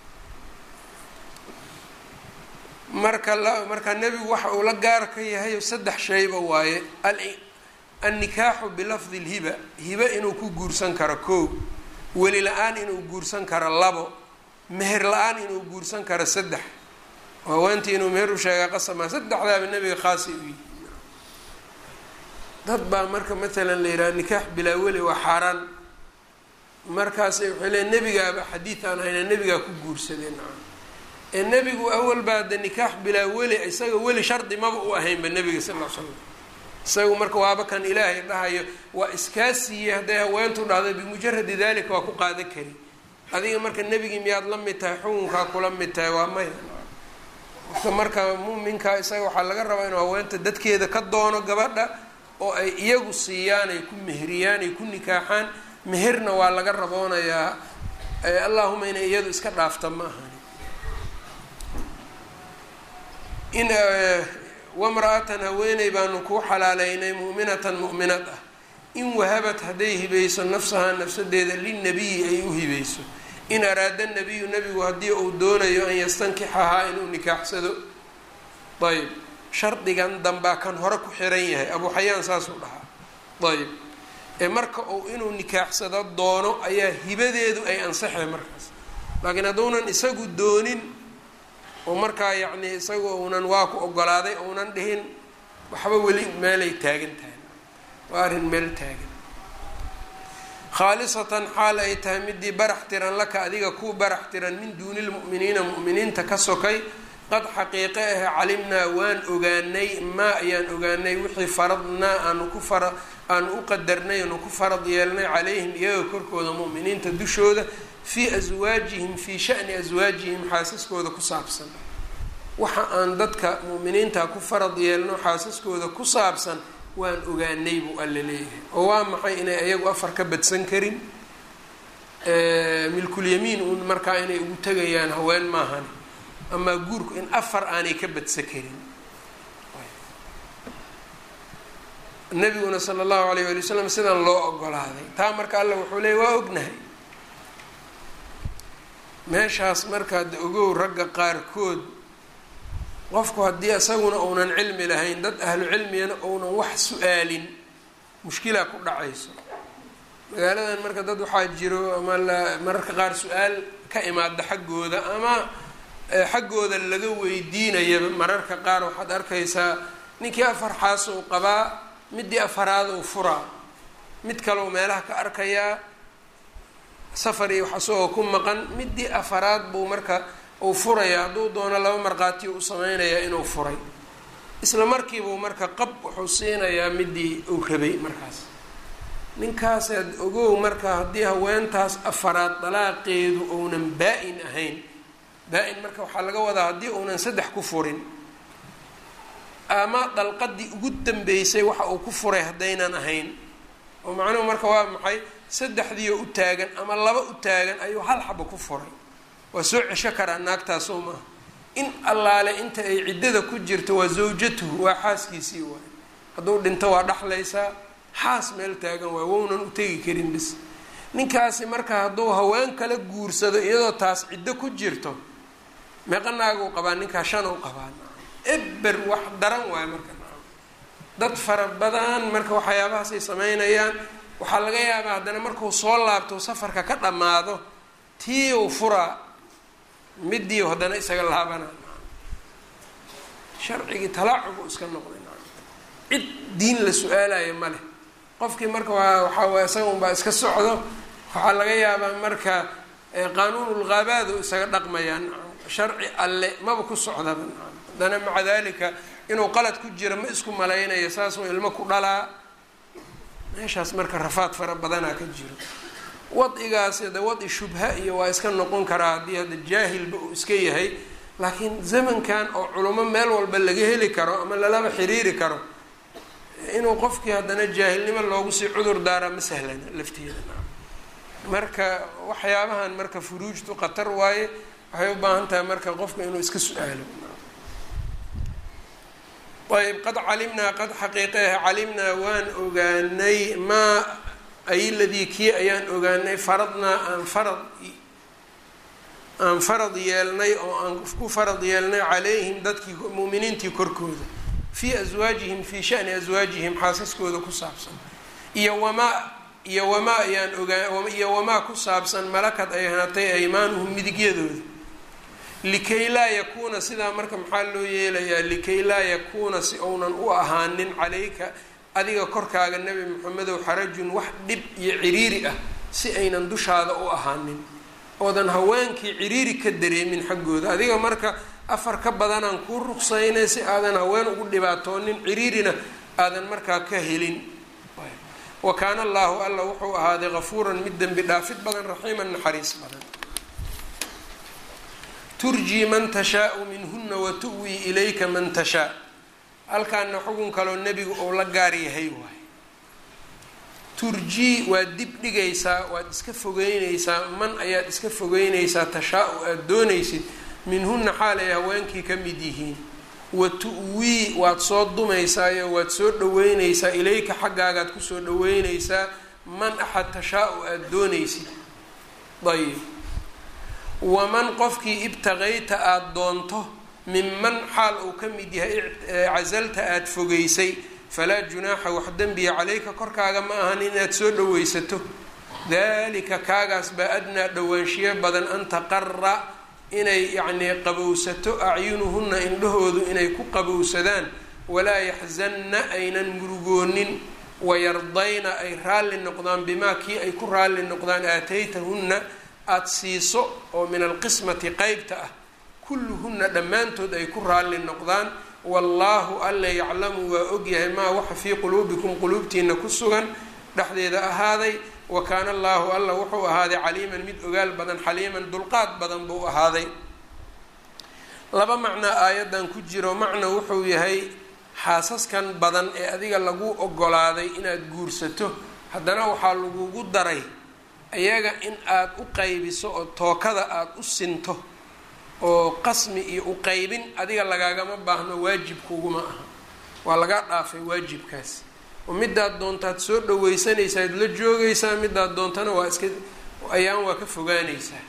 marka nebigu waxa uu la gaar ka yahay saddex shayba waaye annikaaxu bilafdi lhiba hiba inuu ku guursan karo koo weli la-aan inuu guursan karo labo meher la-aan inuu guursan karo saddex haweentii inuu meher u sheegaa qasamaa saddexdaaba nebiga khaasi u yihi dad baa marka matalan la yidhaha nikaax bilaa weli waa xaaraan markaasay waxay leeyn nebigaaba xadiid aan hayna nebigaa ku guursadeen ee nebigu awal baa de nikaax bilaa weli isaga weli shardi maba u ahaynba nebiga sal ll ly slam isagu marka waaba kan ilaahay dhahayo waa iskaa siiyey hadday haweentu dhahdo bimujaradi dalika waa ku qaadan kari adiga marka nebigii miyaad la mid tahay xukunkaa kula mid tahay waa maya marka mu'minka isaga waxaa laga rabaa inuu haweenta dadkeeda ka doono gabadha oo ay iyagu siiyaan ay ku meheriyaan ay ku nikaaxaan meherna waa laga raboonayaa allahuma inay iyadu iska dhaafta ma ahani in wamra'atan haweeney baanu kuu xalaaleynay mu'minatan mu'minad ah in wahabat hadday hibayso nafsahaa nafsadeeda linnabiyi ay u hibayso in araada nabiyu nebigu haddii uu doonayo an yastankixahaa inuu nikaaxsado ayb shardigan dambaa kan hore ku xiran yahay abuu xayaan saasuu dhahaa ayb marka uu inuu nikaaxsado doono ayaa hibadeedu ay ansaxay markaas laakiin hadduunan isagu doonin oo markaa yacnii isagu uunan waa ku ogolaaday uunan dhihin waxba weli meelay taagan tahay waa arrin meel taagan khaalisatan xaal ay tahay midii barax tiran laka adiga kuu barax tiran min duuni lmu'miniina mu'miniinta ka sokay qad xaqiiqe ah calimnaa waan ogaanay maa ayaan ogaanay wixii faradnaa aanu u qadarnay aanu ku farad yeelnay calayhim iyaga korkooda mu'miniinta dushooda fii aswaajihim fii sha'ni aswaajihim xaasaskooda ku saabsan waxa aan dadka mu'miniinta ku farad yeelno xaasaskooda ku saabsan waan ogaanay buu alla leeyahay oo waa maxay inay iyagu afar ka badsan karin milkulyamiin uun markaa inay ugu tegayaan haween maahan amaa guurku in afar aanay ka badsan karin nabiguna sala allahu alayh wali wasalam sidan loo ogolaaday taa marka alla wuxuu leeyay waa ognahay meeshaas markaad ogow ragga qaarkood qofku haddii isaguna uunan cilmi lahayn dad ahlu cilmigana uunan wax su-aalin mushkilaa ku dhacayso magaaladan marka dad waxaa jiro ama mararka qaar su-aal ka imaada xaggooda ama xaggooda laga weydiinayaba mararka qaar waxaad arkaysaa ninkii afar xaas uu qabaa midii afaraad uu furaa mid kaleu meelaha ka arkayaa safar iyo wax isagoo ku maqan midii afaraad buu marka uu furayaa hadduu doono laba markhaatiyo u sameynayaa inuu furay isla markiibuu marka qab wuxuu siinayaa midii uu rabay markaas ninkaasaad ogow marka haddii haweentaas afaraad dalaaqeedu uunan baa-in ahayn baa-in marka waxaa laga wadaa haddii uunan saddex ku furin ama dalqadii ugu dambeysay waxa uu ku furay haddaynan ahayn oo macnuhu marka waa maxay saddexdiioo u taagan ama laba u taagan ayuu hal xaba ku furay waa soo cesho karaa naagtaasoo maaha in allaale inta ay ciddada ku jirto waa zawjatuhu waa xaaskiisii waay hadduu dhinto waa dhaxlaysaa xaas meel taagan waay wownan u tegi karin bis ninkaasi marka hadduu haween kala guursado iyadoo taas ciddo ku jirto meeqa naaguu qabaa ninkaa shan u qabaa eber wax daran waayo marka dad fara badan marka waxyaabahaasay sameynayaan waxaa laga yaabaa haddana markuu soo laabto safarka ka dhammaado tii uu furaa midii haddana isaga laabana sharcigii talaacubu iska noqday cid diin la su-aalayo ma leh qofkii marka waxaa waay isaga unbaa iska socdo waxaa laga yaabaa marka qaanuunulghaabaadu isaga dhaqmayaan sharci alle maba ku socdaba haddana maca dalika inuu qalad ku jiro ma isku malaynayo saasuu ilmo ku dhalaa meeshaas marka rafaad fara badanaa ka jiro wadigaas de wadi shubha iyo waa iska noqon karaa haddii hadda jaahilba uu iska yahay laakiin zamankan oo culamo meel walba laga heli karo ama lalaba xiriiri karo inuu qofkii haddana jaahilnimo loogu sii cudur daaraa ma sahlana lafteeda marka waxyaabahan marka furuujtu khatar waaye waxay u baahan tahay marka qofka inuu iska su-aalo ayb qad calimnaa qad xaqiiqeah calimnaa waan ogaanay maa ay ladii kii ayaan ogaanay faradnaa aan farad yeelnay oo aan ku farad yeelnay calayhim dadkii mu'miniintii korkooda fii aswaajihim fii shani aswaajihim xaasaskooda ku saabsan iyo wamaa ayaan iyo wamaa ku saabsan malakad ay hanatay aymaanuhum midigyadooda likay laa yakuuna sidaa marka maxaa loo yeelayaa likay laa yakuuna si ounan u ahaanin calayka adiga korkaaga nebi maxamedow xarajun wax dhib iyo ciriiri ah si aynan dushaada u ahaanin oodan haweenkii ciriiri ka dareemin xaggooda adiga marka afar ka badanaan kuu ruqsaynay si aadan haween ugu dhibaatoonin ciriirina aadan markaa ka helin wa kaana allaahu alla wuxuu ahaaday gafuuran mid dembi dhaafid badan raxiiman naxariis badan turjii man tashaau minhuna watu'wii ilayka man tashaa halkaana xugun kaloo nebigu ou la gaar yahay waay turjii waad dib dhigaysaa waad iska fogeynaysaa man ayaad iska fogeynaysaa tashaa-u aada doonaysid minhuna xaalay haweenkii ka mid yihiin watu'wii waad soo dumaysaayo waad soo dhaweynaysaa ilayka xaggaagaad kusoo dhaweynaysaa man axad tashaa-u aada doonaysid ayb waman qofkii ibtaqayta aada doonto minman xaal uu ka mid yahay casalta aada fogeysay falaa junaaxa wax dembiya calayka korkaaga ma ahan inaad soo dhaweysato dalika kaagaas baa adnaa dhowaanshiyo badan an taqara inay yacnii qabowsato acyunuhunna indhahoodu inay ku qabowsadaan walaa yaxzanna aynan murugoonin wayardayna ay raalli noqdaan bimaa kii ay ku raalli noqdaan aataytahunna aada siiso oo min alqismati qeybta ah kulluhunna dhammaantood ay ku raalli noqdaan. wallaahu alla yaclamu waa ogyahay maa waxa fii quluubikum quluubtiina ku sugan dhexdeeda ahaaday. wa kaana allaahu alla wuxuu ahaaday caliiman mid ogaal badan, xaliiman dulqaad badan buu ahaaday. laba macnaa aayaddan ku jiro. macna wuxuu yahay xaasaskan badan ee adiga lagu ogolaaday inaad guursato, haddana waxaa lagugu daray ayaga in aad u qaybiso oo tookada aada u sinto oo qasmi iyo u qaybin adiga lagaagama baahno, waajibkuguma aha, waa lagaa dhaafay waajibkaas. oo midaad doontaad soo dhaweysanaysaa ad la joogaysaa, midaad doontana waa iska ayaan waa ka fogaanaysaa.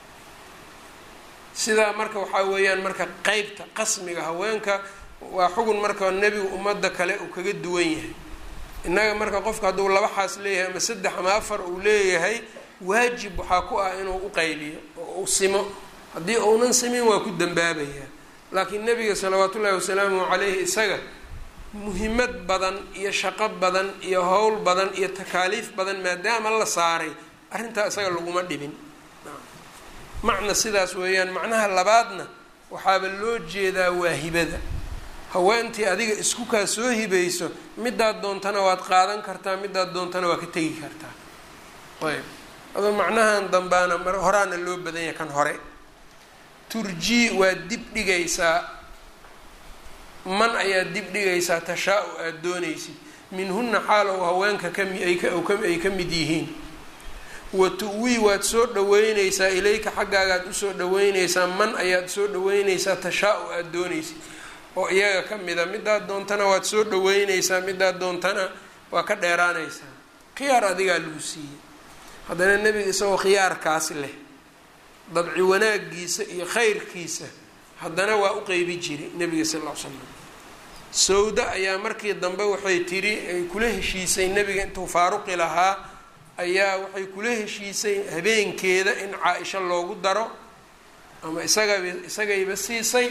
sidaa marka waxaa weeyaan marka qeybta qasmiga haweenka waa xugun marka nebigu ummadda kale uu kaga duwan yahay. innaga marka qofka hadduu laba xaas leeyahay ama 3 ama 4 uu leeyahay, waajib waxaa ku ah inuu u qaybiyo oo u simo. haddii uunan simin waa ku dambaabayaa. laakiin nebiga salawaatu ullaahi wasalaamu calayhi isaga muhiimad badan iyo shaqo badan iyo howl badan iyo takaaliif badan maadaama la saaray, arrintaa isaga laguma dhibin. macna sidaas weeyaan. macnaha labaadna waxaaba loo jeedaa waa hibada. haweentii adiga isku kaa soo hibayso, midaad doontana waad qaadan kartaa, midaad doontana waa ka tegi kartaa. ayb adoo macnahan dambaana horaana loo badan yahay kan hore. turjii waa dib dhigaysaa, man ayaa dib dhigaysaa tashaa-u aada doonaysid, minhunna xaalow haweenka ay ka mid yihiin. wa tu-wii waad soo dhaweynaysaa ilayka xaggaagaad usoo dhaweynaysaa, man ayaad soo dhaweynaysaa tashaa-u aada doonaysid oo iyaga ka mida. midaad doontana waad soo dhaweynaysaa, midaad doontana waa ka dheeraanaysaa. khiyaar adigaa lagu siiyey. haddana nebiga isagoo khiyaarkaasi leh, dabci wanaagiisa iyo khayrkiisa, haddana waa u qeybi jiray nebiga sal ll ly slam. sawda ayaa markii dambe waxay tiri ay kula heshiisay nebiga intuu faaruqi lahaa, ayaa waxay kula heshiisay habeenkeeda in caa-isha loogu daro, ama isagayba siisay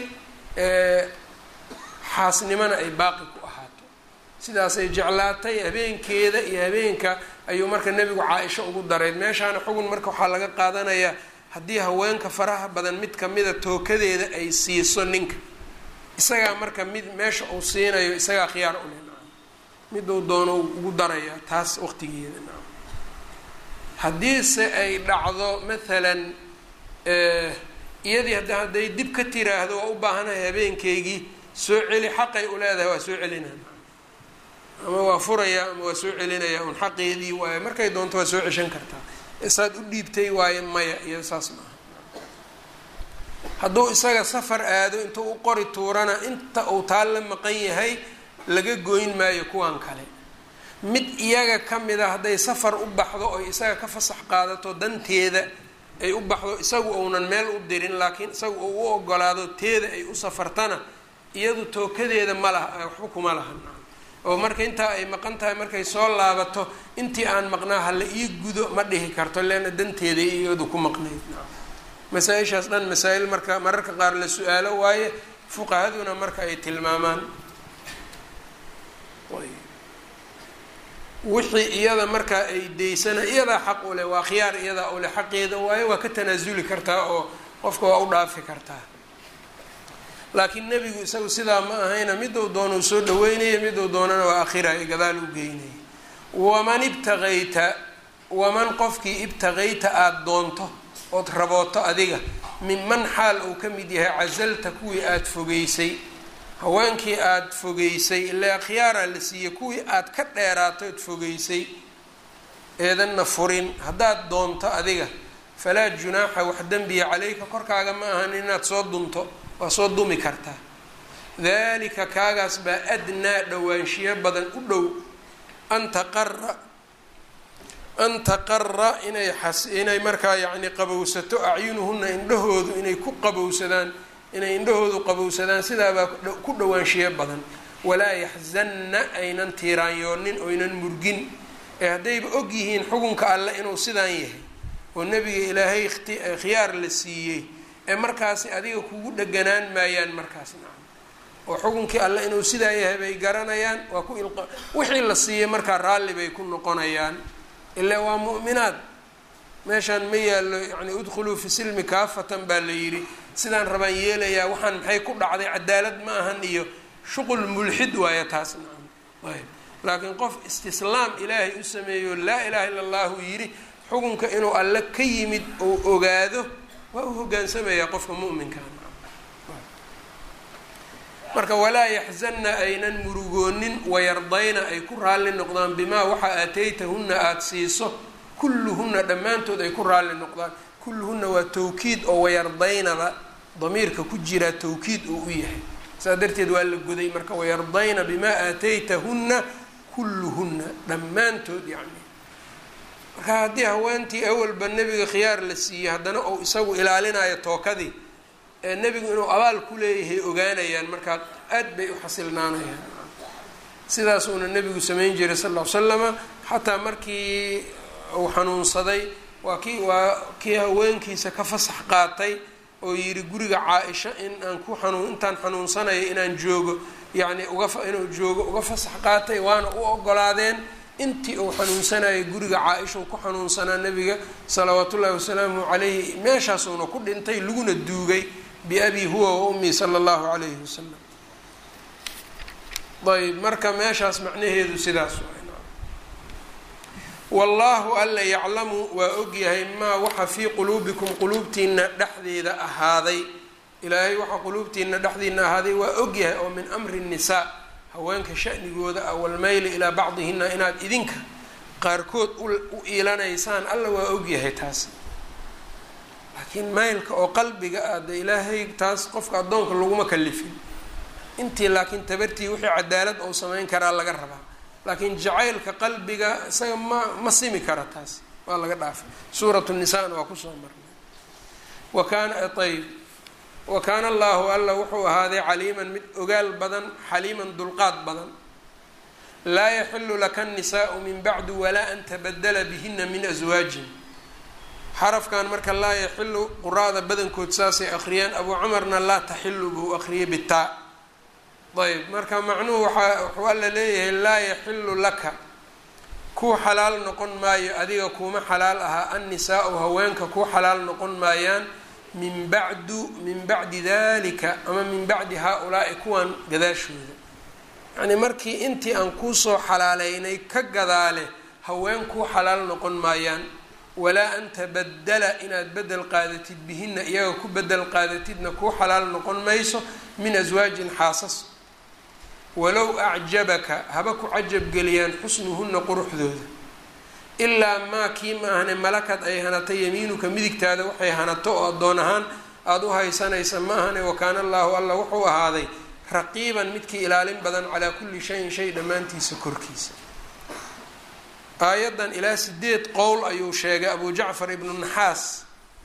xaasnimona ay baaqi ku ahaato. sidaasay jeclaatay. habeenkeeda iyo habeenka ayuu marka nebigu caa-isha ugu daray. meeshaana xugun marka waxaa laga qaadanayaa haddii haweenka faraha badan mid kamida tookadeeda ay siiso ninka, isagaa marka mid meesha uu siinayo isagaa khiyaar u leh. miduu doono ugu darayaa taas waqtigeeda. haddiise ay dhacdo maalan iyadii hadday dib ka tiraahdo waa u baahanahay habeenkeygii, soo celi xaqay u leedahay, waa soo celinaa, ama waa furayaa ama waa soo celinaya un xaqeedii waaye. markay doonto waa soo ceshan kartaa. isaad u dhiibtay waaye maya, iyo saas maaha. hadduu isaga safar aado intuu u qori tuurana inta uu taa la maqan yahay laga goyn maayo kuwan kale. mid iyaga ka mid a hadday safar u baxdo oy isaga ka fasax qaadato danteeda ay u baxdo, isagu uunan meel u dirin, laakiin isagu uu u ogolaado teeda ay u safartana, iyadu tookadeeda ma laha, waxba kuma lahan. oo marka intaa ay maqan tahay markay soo laabato, intii aan maqnaa hala ii gudo ma dhihi karto, leanna danteeda iyadu ku maqnayd. masaa-ishaas dhan masaa-il marka mararka qaar la su-aalo waaye, fuqahaduna marka ay tilmaamaan. wixii iyada markaa ay daysana iyadaa xaq u leh, waa khiyaar iyadaa u leh, xaqeeda waaye, waa ka tanaasuli kartaa oo qofka waa u dhaafi kartaa. laakiin nebigu isagu sidaa ma ahayna, miduu doona uu soo dhaweynaya, miduu doonana waa akhiraya, gadaal u geynaya. waman qofkii ibtaqayta aada doonto ood rabooto adiga, minman xaal uu ka mid yahay casalta kuwii aada fogeysay, haweenkii aada fogeysay, ilaa khiyaaraa la siiyey, kuwii aada ka dheeraato ood fogeysay eedanna furin haddaad doonto adiga, falaa junaaxa wax dembiya calayka korkaaga ma ahan inaad soo dunto, waa soo dumi kartaa. daalika kaagaas baa adnaa dhowaanshiyo badan u dhow, an taqara inay markaa yacni qabowsato acyunuhunna indhahoodu inay ku qabowsadaan, inay indhahoodu qabowsadaan, sidaabaa ku dhowaanshiyo badan. walaa yaxzanna aynan tiiraanyoonin oynan murgin. haddayba og yihiin xukunka alleh inuu sidaan yahay oo nebiga ilaahay khiyaar la siiyey, markaasi adiga kugu dheganaan maayaan markaas. oo xukunkii alleh inuu sidaa yahay bay garanayaan, waa wixii la siiyey markaa raalli bay ku noqonayaan. ilaa waa mu'minaad, meeshaan ma yaallo yani udkhuluu fi silmi kaafatan baa la yidhi sidaan rabaan yeelayaa waxaan maxay ku dhacday cadaalad ma ahan iyo shuqul mulxid waaya taas ayb laakiin qof istislaam ilaahay u sameeyo laa ilaha illa allahu yidhi xukunka inuu alle ka yimid oo ogaado waa u hogaansamayaa qofka mu'minka marka walaa yaxzanna aynan murugoonin wayardayna ay ku raalli noqdaan bimaa waxa aataytahunna aada siiso kulluhunna dhammaantood ay ku raalli noqdaan kulluhunna waa tawkiid oo wayardaynaba damiirka ku jiraa tawkiid uu u yahay saa darteed waa la goday marka wayardayna bimaa aataytahunna kulluhunna dhammaantood yacni marka haddii haweentii awalba nebiga khiyaar la siiyey haddana uu isagu ilaalinayo tookadii nebigu inuu abaal ku leeyahay ogaanayaan markaa aad bay u xasilnaanayaan sidaasuuna nebigu samayn jiray sal ll ly slama xataa markii uu xanuunsaday waa kii haweenkiisa ka fasax qaatay oo yidhi guriga caa-isha intaan xanuunsanayo inaan joogo yacni inuu joogo uga fasax qaatay waana u ogolaadeen intii uu xanuunsanayo guriga caa-isha uu ku xanuunsanaa nebiga salawaatu ullahi wasalaamuhu calayhi meeshaasuuna ku dhintay laguna duugay biabi huwa wa ummi sala allahu calayhi wasalam ayb marka meeshaas macnaheedu sidaas wallaahu alla yaclamu waa ogyahay maa waxa fii quluubikum quluubtiina dhexdeeda ahaaday ilaahay waxa quluubtiina dhexdiina ahaaday waa ogyahay oo min amri nnisaa haweenka sha'nigooda ah walmayli ilaa bacdihina inaad idinka qaarkood u iilanaysaan alla waa ogyahay taas laakiin maylka oo qalbiga ah de ilaahay taas qofka addoonka laguma kalifin intii laakiin tabartii wixii cadaalad ou samayn karaa laga rabaa laakiin jacaylka qalbiga isaga ma simi kara taas waa laga dhaafay suuratu nisaana waa kusoo marnay wa kaana allaahu alla wuxuu ahaaday caliiman mid ogaal badan xaliiman dulqaad badan laa yaxilu laka annisaau min bacdu walaa an tabadala bihina min aswaajin xarafkan marka laa yaxilu quraada badankood saasay akhriyeen abuu camarna laa taxilu buu akhriyay bitaa ayb marka macnuhu waxuu alla leeyahay laa yaxilu laka kuu xalaal noqon maayo adiga kuuma xalaal ahaa annisaau haweenka kuu xalaal noqon maayaan min bacdi dalika ama min bacdi haa-ulaa'i kuwan gadaashooda yacnii markii intii aan kuusoo xalaaleynay ka gadaale haween kuu xalaal noqon maayaan walaa an tabadala inaad bedel qaadatid bihina iyaga ku bedel qaadatidna kuu xalaal noqon mayso min aswaajin xaasas walow acjabaka haba ku cajabgeliyaan xusnuhunna quruxdooda ilaa maa kii maahane malakad ay hanatay yamiinuka midigtaada waxay hanato oo addoon ahaan aada u haysanaysa ma ahane wakaana allaahu alla wuxuu ahaaday raqiiban midkii ilaalin badan calaa kulli shayin shay dhammaantiisa korkiisa aayaddan ilaa 8 qowl ayuu sheegay abu jacfar ibnu naxaas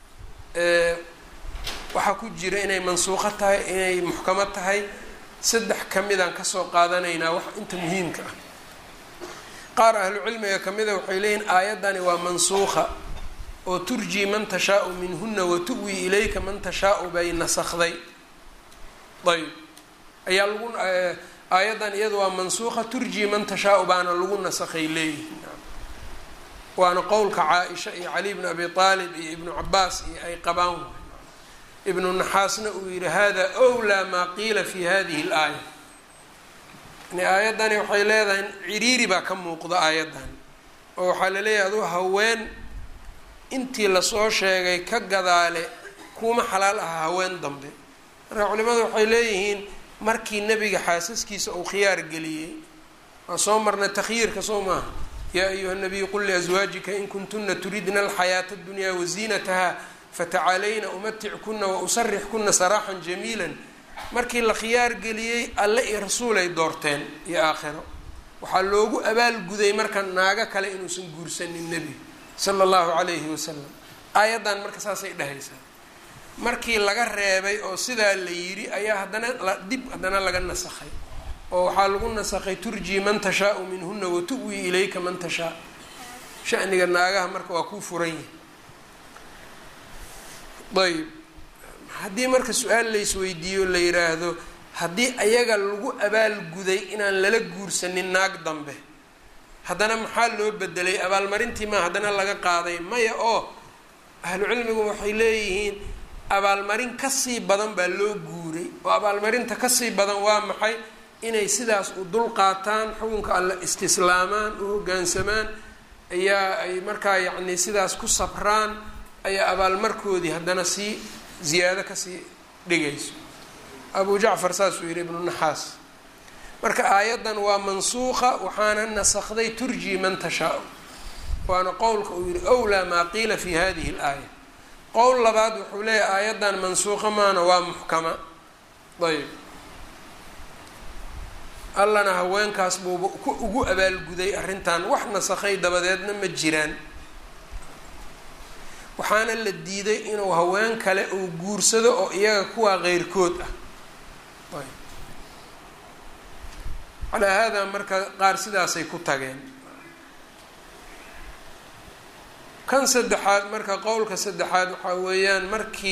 waxaa ku jira inay mansuuqo tahay inay muxkamo tahay 3 ka midaan kasoo qaadanaynaa wax inta muhiimka ah qaar ahlu cilmiga kamida waxay leeyihin aayaddani waa mansuuqa oo turjii man tashaau minhuna watu'wi ilayka man tashaau bay nasakday ayb ayaa lagu aayaddan iyada waa mansuuqa turjii man tashaau baana lagu nasakhay leeyihin waana qowlka caa-isha iyo cali bn abi aalib iyo ibnu cabaas iyo ay qabaan ibnu naxaasna uu yihi hada wlaa maa qiila fi hadihi اlaaya yani aayaddani waxay leedahay ciriiri baa ka muuqda aayaddan oo waxaa laleeyahay aduu haween intii lasoo sheegay ka gadaale kuma xalaal aha haween dambe marka culimadu waxay leeyihiin markii nebiga xaasaskiisa uu khiyaar geliyey waa soo marnay takhyiirka soo maaha yaa ayuha nabiyu qul liaswaajika in kuntuna turidna alxayaata اdunyaa waziinataha fatacaalayna umatickuna wausarixkuna saraaxan jamiila markii la khiyaar geliyey alle iyo rasuulay doorteen iyo aakhiro waxaa loogu abaalguday marka naago kale inuusan guursanin nebiga sala allahu calayhi wasalam aayaddan marka saasay dhahaysaa markii laga reebay oo sidaa la yidhi ayaa haddana laga nasakhay oo waxaa lagu nasakhay turjii man tashaau minhuna watu'wi ilayka man tashaa shaniga naagaha marka waa kuu furan yahay ayb haddii marka su-aal laysweydiiyo la yiraahdo haddii ayaga lagu abaalguday inaan lala guursanin naag dambe haddana maxaa loo bedelay abaalmarintii maa haddana laga qaaday maya oo ahlu cilmigu waxay leeyihiin abaalmarin kasii badan baa loo guuray oo abaalmarinta kasii badan waa maxay inay sidaas u dul qaataan xukunka alle istislaamaan u hoggaansamaan ayaa ay markaa yacni sidaas ku sabraan ayaa abaalmarkoodii haddana sii ziyaado kasii dhigayso. abu jacfar saasuu yihi ibnu naxaas. marka aayaddan waa mansuuqa waxaana nasakday turji man tashaa waana qowlka uu yihi wlaa maa qiila fi hadihi اlaaya. qowl labaad wuxuu leeyahay aayaddan mansuuqa maana waa muxkama. ayb allana haweenkaas buuba ugu abaalguday arrintan wax nasakhay dabadeedna ma jiraan waxaana la diiday inuu haween kale uu guursado oo iyaga kuwaa qeyrkood ah. calaa haadaa marka qaar sidaasay ku tageen. kan saddexaad marka qowlka saddexaad waxaa weeyaan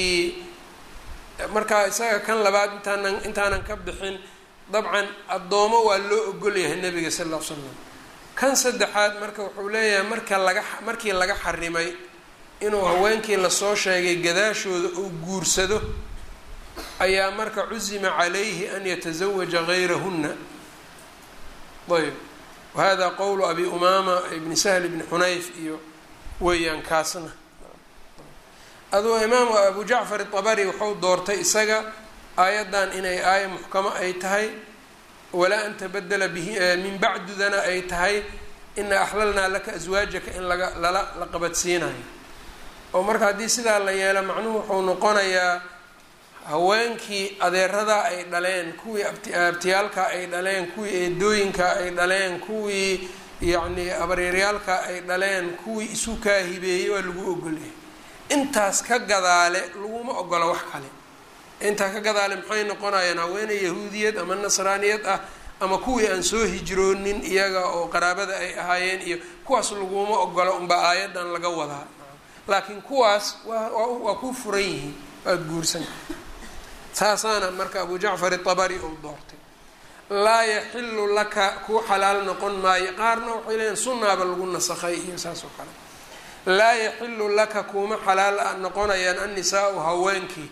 markaa isaga kan labaad intaanan ka bixin dabcan addoomo waa loo ogolyahay nabiga sal ll ly slam. kan saddexaad marka wuxuu leeyahay markii laga xarimay inuu haweenkii lasoo sheegay gadaashooda uu guursado ayaa marka cusima calayhi an yatazawaja gayrahunna. ayb wahada qowlu abi umaama ibni sahl ibni xunayf iyo weeyaan kaasna aduu imaamu abu jacfar itabari wuxuu doortay isaga aayaddan inay aaya muxkamo ay tahay walaa an tabadala bihi min bacdudana ay tahay ina axlalnaa laka aswaajaka in la qabadsiinayo oo marka haddii sidaa la yeelo macnuhu wuxuu noqonayaa haweenkii adeeradaa ay dhaleen kuwii abtiyaalka ay dhaleen kuwii eedooyinka ay dhaleen kuwii yacni abareeryaalka ay dhaleen kuwii isu kaahibeeyey waa lagu ogolyahay. intaas ka gadaale laguma ogola wax kale. intaa ka gadaale maxay noqonayaan haweeney yahuudiyad ama nasraaniyad ah ama kuwii aan soo hijroonin iyaga oo qaraabada ay ahaayeen iyo kuwaas laguma ogola unbaa aayaddan laga wadaa. laakiin kuwaas waa ku furan yihiin waad guursan. saasaana marka abu jacfar itabari uu doortay. laa yaxilu laka kuu xalaal noqon maayo qaarna waxay leeyihin sunnaaba lagu nasakhay iyo saas oo kale. laa yaxilu laka kuuma xalaal noqonayaan annisaau haweenkii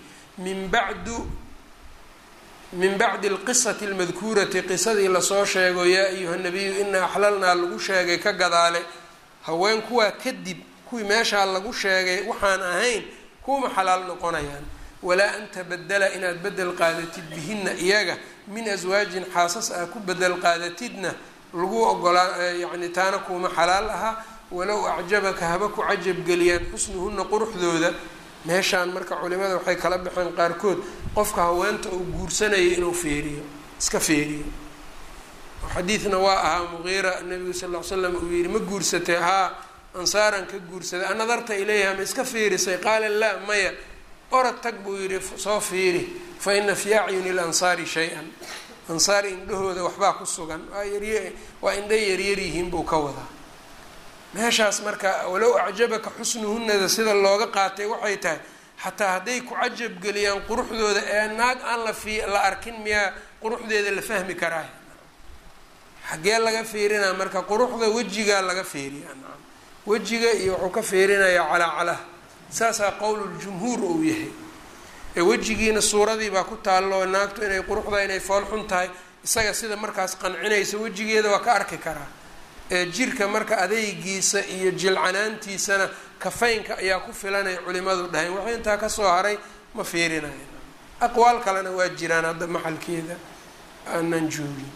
min bacdi alqisati almadkuurati qisadii lasoo sheego yaa ayuha nabiyu inaa axlalnaa lagu sheegay ka gadaale haween kuwaa kadib kuwii meeshaa lagu sheegay waxaan ahayn kuuma xalaal noqonayaan. walaa an tabadala inaad bedel qaadatid bihinna iyaga min aswaajin xaasas ah ku bedel qaadatidna lagu ogolaa yacni taana kuuma xalaal ahaa. walow acjabaka haba ku cajabgeliyaan xusnuhunna quruxdooda. meeshaan marka culimada waxay kala baxeen qaarkood qofka haweenta uu guursanaya inuu iska feeriyo. xadiidna waa ahaa muqiira nabigu sal ll ly slam uu yihi ma guursatay haa ansaaran ka guursaday anadarta ilayha ma iska fiirisay qaala laa maya orad tag buu yihi soo fiiri fa ina fi acyuni lansaari shay-an ansaar indhahooda waxbaa ku sugan waa indha yaryaryihiin buu ka wadaa. meeshaas marka walow acjabaka xusnuhunnada sida looga qaatay waxay tahay xataa hadday ku cajabgeliyaan quruxdooda ee naag aan la arkin miyaa quruxdeeda la fahmi karaa. xaggee laga fiirinaa marka quruxda wejigaa laga fiiriyaa wejiga iyo wuxuu ka fiirinayaa calaa saasaa qowluljumhuur uu yahay. ee wejigiina suuradii baa ku taalloo naagtu inay quruxda inay foolxun tahay isaga sida markaas qancinaysa wejigeeda waa ka arki karaa. ee jirka marka adeygiisa iyo jilcanaantiisana kafaynka ayaa ku filanay culimadu dhahayn waxay intaa kasoo haray ma fiirinayan. aqwaal kalena waa jiraan hadda maxalkeeda aanan joogin.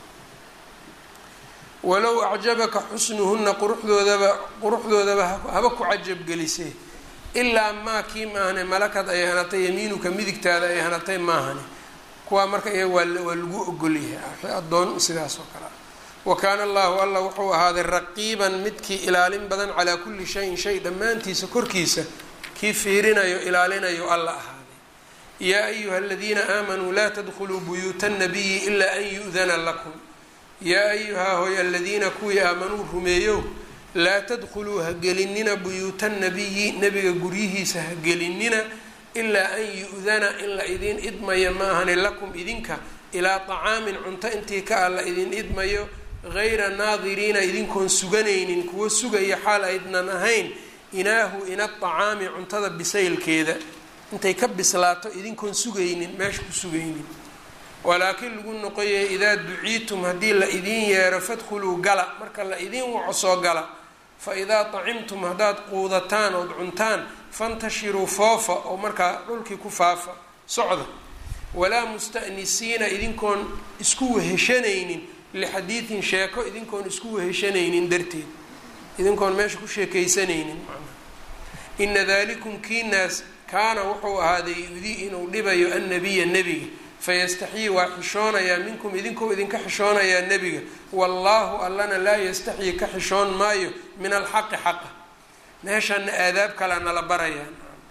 walow acjabaka xusnuhunna quruxdoodaba haba ku cajabgelisee ilaa maa kii maahane malakad ay hanatay yamiinuka midigtaada ay hanatay maahane kuwaa marka iyaga waa lagu ogolyahay addoon sidaas oo kale. wakaana allahu alla wuxuu ahaaday raqiiban midkii ilaalin badan calaa kulli shayin shay dhammaantiisa korkiisa kii fiirinayo ilaalinayo alla ahaaday. yaa ayuha aladiina aamanuu laa tadkhuluu buyuuta nabiyi ilaa an yu'dana lakum. yaa ayuhaa hoy aladiina kuwii aamanuu rumeeyow laa tadkhuluu ha gelinina buyuuta nabiyi nebiga guryihiisa ha gelinina ilaa an yu'dana in la idin idmayo maahani lakum idinka ilaa طacaamin cunto intii ka ah la idin idmayo gayra naadiriina idinkoon suganaynin kuwa sugaya xaal aydnan ahayn inaahu ina طacaami cuntada bisaylkeeda intay ka bislaato idinkoon sugaynin meesha ku sugaynin walaakiin lagu noqoyay idaa duciitum haddii la idin yeero fadkhuluu gala marka la idin waco soo gala fa idaa طacimtum haddaad quudataan ood cuntaan fantashiruu foofa oo markaa dhulkii ku faafa socda walaa musta'nisiina idinkoon isku weheshanaynin lixadiidin sheeko idinkoon isku weheshanaynin darteed idinkoon meesha ku sheekaysanaynin ina dalikum kiinaas kaana wuxuu ahaaday yudii inuu dhibayo annabiya nebiga fayastaxyii waa xishoonayaa minkum idinkuu idinka xishoonayaa nebiga wallaahu allana laa yastaxyi ka xishoon maayo min alxaqi xaqa meeshaana aadaab kalea nala barayaa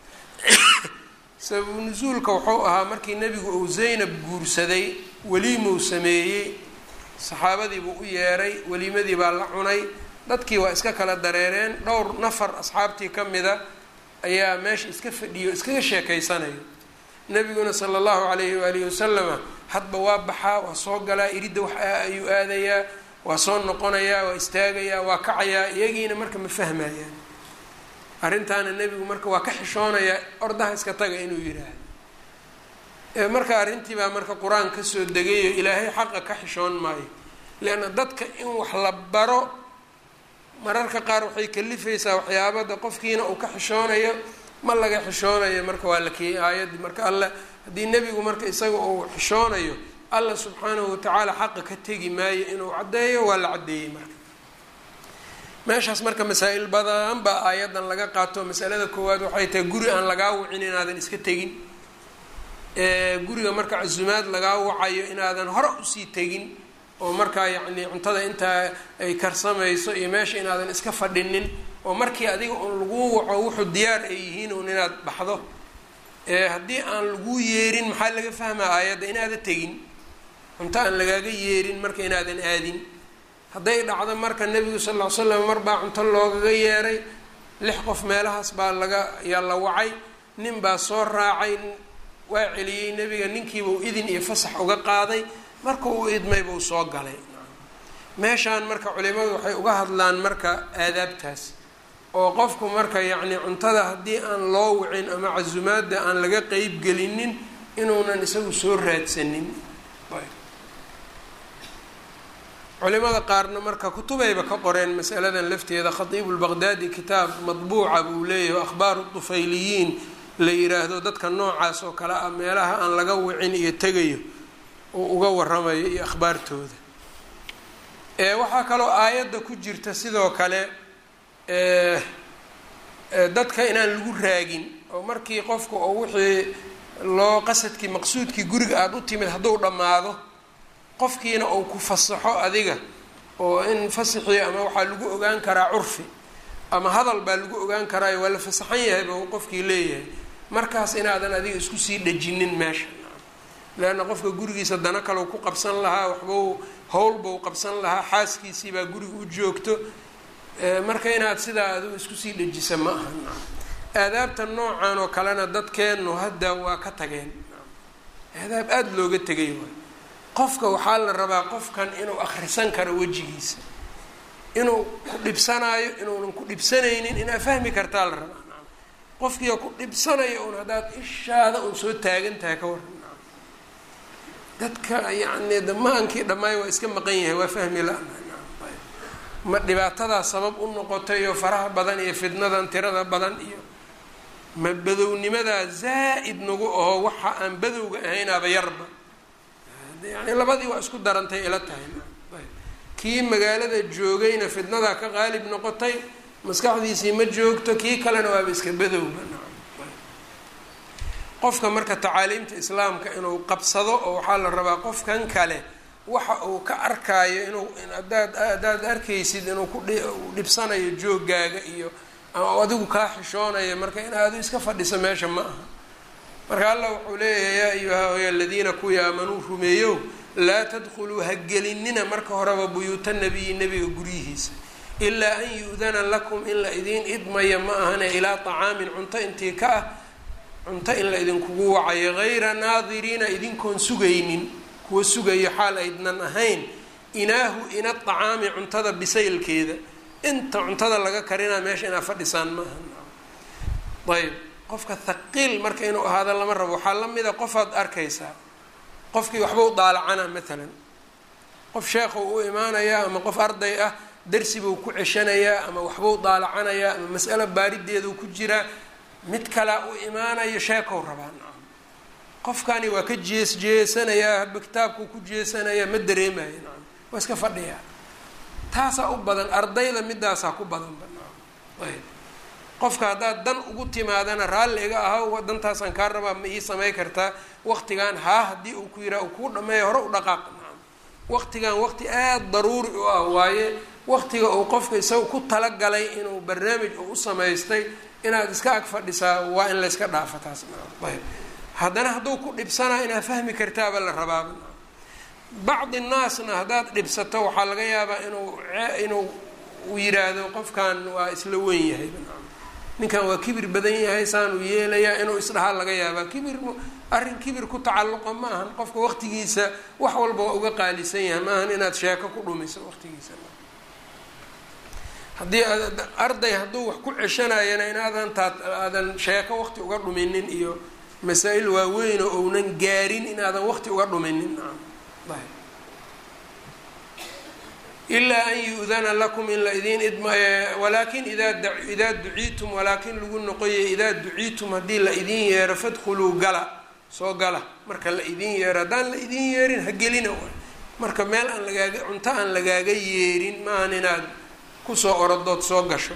sababu nusuulka wuxuu ahaa markii nebigu uu zaynab guursaday weliimou sameeyey saxaabadiibuu u yeeray weliimadii baa la cunay dadkii waa iska kala dareereen dhowr nafar asxaabtii ka mida ayaa meesha iska fadhiyo iskaga sheekaysanayo nebiguna sala allahu calayhi waalihi wasalama hadba waa baxaa waa soo galaa iridda wax ayuu aadayaa waa soo noqonayaa waa istaagayaa waa kacayaa iyagiina marka ma fahmayaan arrintaana nebigu marka waa ka xishoonayaa ordaha iska taga inuu yidhaahdo marka arrintii baa marka qur-aan kasoo degayo ilaahay xaqa ka xishoon maayo leanna dadka in wax la baro mararka qaar waxay kalifaysaa waxyaabada qofkiina uu ka xishoonayo ma laga xishoonayo marka waa la keeyay aayadii marka alla haddii nebigu marka isaga uu xishoonayo alla subxaanahu watacaala xaqa ka tegi maayo inuu caddeeyo waa la caddeeyey marka meeshaas marka masaa-il badan baa aayadan laga qaato masalada koowaad waxay tahay guri aan lagaa wicin inaadan iska tegin guriga marka casumaad lagaa wacayo inaadan hore usii tegin oo markaa yacni cuntada intaa ay karsamayso iyo meesha inaadan iska fadhinin oo markii adiga un lagu waco wuxuu diyaar ay yihiin un inaad baxdo haddii aan lagu yeerin maxaa laga fahmaa aayadda inaadan tegin cunto aan lagaaga yeerin marka inaadan aadin hadday dhacdo marka nebigu sal ll ly slam mar baa cunto loogaga yeeray 6 qof meelahaas baa yaa la wacay nin baa soo raacay waa celiyey nebiga ninkiibuu idin iyo fasax uga qaaday marka uu idmay buu soo galay meeshaan marka culimadu waxay uga hadlaan marka aadaabtaas oo qofku marka yacni cuntada haddii aan loo wicin ama casumaadda aan laga qeyb gelinin inuunan isagu soo raadsanin culimada qaarna marka kutubayba ka qoreen masaladan lafteeda khatiibu lbaqdaadi kitaab madbuuca buu leeyahay akhbaaru tufayliyiin la yiraahdo dadka noocaas oo kale ah meelaha aan laga wicin iyo tegayo uu uga waramayo iyo akhbaartooda waxaa kaloo aayadda ku jirta sidoo kale dadka inaan lagu raagin oo markii qofka oo wixii loo qasadkii maqsuudkii guriga aada u timid hadduu dhammaado qofkiina uu ku fasaxo adiga oo in fasaxii ama waxaa lagu ogaan karaa curfi ama hadal baa lagu ogaan karaayo waa la fasaxan yahay ba qofkii leeyahay markaas inaadan adiga isku sii dhajinin meesha leanna qofka gurigiisa dana kale ku qabsan lahaa waxbau howlbau qabsan lahaa xaaskiisii baa guriga u joogto marka inaad sidaa adigu isku sii dhajisa ma aha aadaabta noocan oo kalena dadkeennu hadda waa ka tageen aadaab aada looga tegay waay qofka waxaa la rabaa qofkan inuu akhrisan karo wejigiisa inuu ku dhibsanaayo inuunan ku dhibsanaynin inaad fahmi kartaa la rabaa qofkiio ku dhibsanayo un haddaad ishaada un soo taagan tahay ka waran dadka yacni damaankii dhammaay waa iska maqan yahay waa fahmi la-na ma dhibaatadaa sabab u noqotay iyo faraha badan iyo fidnadan tirada badan iyo ma badownimadaa zaa-id nagu aho waxa aan badowga ahaynaaba yarba yani labadii waa isku darantay ila tahay kii magaalada joogayna fidnadaa ka qaalib noqotay maskaxdiisii ma joogto kii kalena waaba iska badowba qofka marka tacaaliimta islaamka inuu qabsado oo waxaa la rabaa qofkan kale waxa uu ka arkaayo inuu hadaad arkaysid inuu ku dhibsanayo joogaaga iyo ama adigu kaa xishoonayo marka inaadu iska fadhiso meesha ma aha marka allah wuxuu leeyahay yaa ayuha aladiina kuwii aamanuu rumeeyow laa tadkhuluu hagelinina marka horeba buyuuta nabiyi nebiga guryihiisa ilaa an yu-dana lakum in la idiin idmaya ma ahane ilaa طacaamin cunto intii ka ah cunto in la idinkugu wacayo hayra naadiriina idinkoon sugaynin kuwa sugayo xaal aydnan ahayn inaahu ina طacaami cuntada bisaylkeeda inta cuntada laga karinaa meesha inaad fadhisaan maaha. ayb qofka thaqiil marka inuu ahaado lama rabo. waxaa la mida qofaad arkaysaa qofkii waxba u daalacana maalan qof sheekhu u imaanayaa ama qof arday ah darsi buu ku ceshanayaa ama waxbuu daalacanayaa ama mas'alo baarideedu ku jiraa mid kale u imaanayo sheekow rabaa. qofkani waa ka jeesanayaa haba kitaabkuu ku jeesanayaa ma dareemayo waa iska fadhiyaa. taasaa u badan ardayda midaasaa ku badanba. ayb qofka haddaad dan ugu timaadana raalli iga ahaw dantaasaan kaa rabaa ma ii samay kartaa waqtigan haddii uu ku yiraa uu kuu dhameeyo hore u dhaqaaq. waqtigan waqti aada daruuri u ah waaye waqtiga uu qofka isaga ku talagalay inuu barnaamij u samaystay inaad iska ag fadhisaa waa in layska dhaafa taas. ayb haddana hadduu ku dhibsanaa inaad fahmi kartaaba la rabaaba. bacdi naasna haddaad dhibsato waxaa laga yaabaa inuu yiraahdo qofkan waa isla weyn yahay, ninkan waa kibir badan yahay saanuu yeelayaa inuu isdhahaa laga yaabaa. arrin kibir ku tacalluqa ma ahan. qofka waqtigiisa wax walba waa uga qaalisan yahay ma ahan inaad sheeko ku dhumiso waqtigiisa. haddii arday hadduu wax ku ceshanayana inaadan sheeko waqti uga dhuminin iyo masaa-il waaweyn oo ounan gaarin inaadan waqti uga dhuminin. ilaa an yu-dana lakum in la idiin walaakin idaa duciitum walaakin lagu noqoyay idaa duciitum haddii la idiin yeero fadkhuluu gala soo gala. marka la idiin yeero haddaan la idiin yeerin ha gelina waay. marka meel aan lagaaga cunto aan lagaaga yeerin maahan inaad kusoo orodood soo gasho.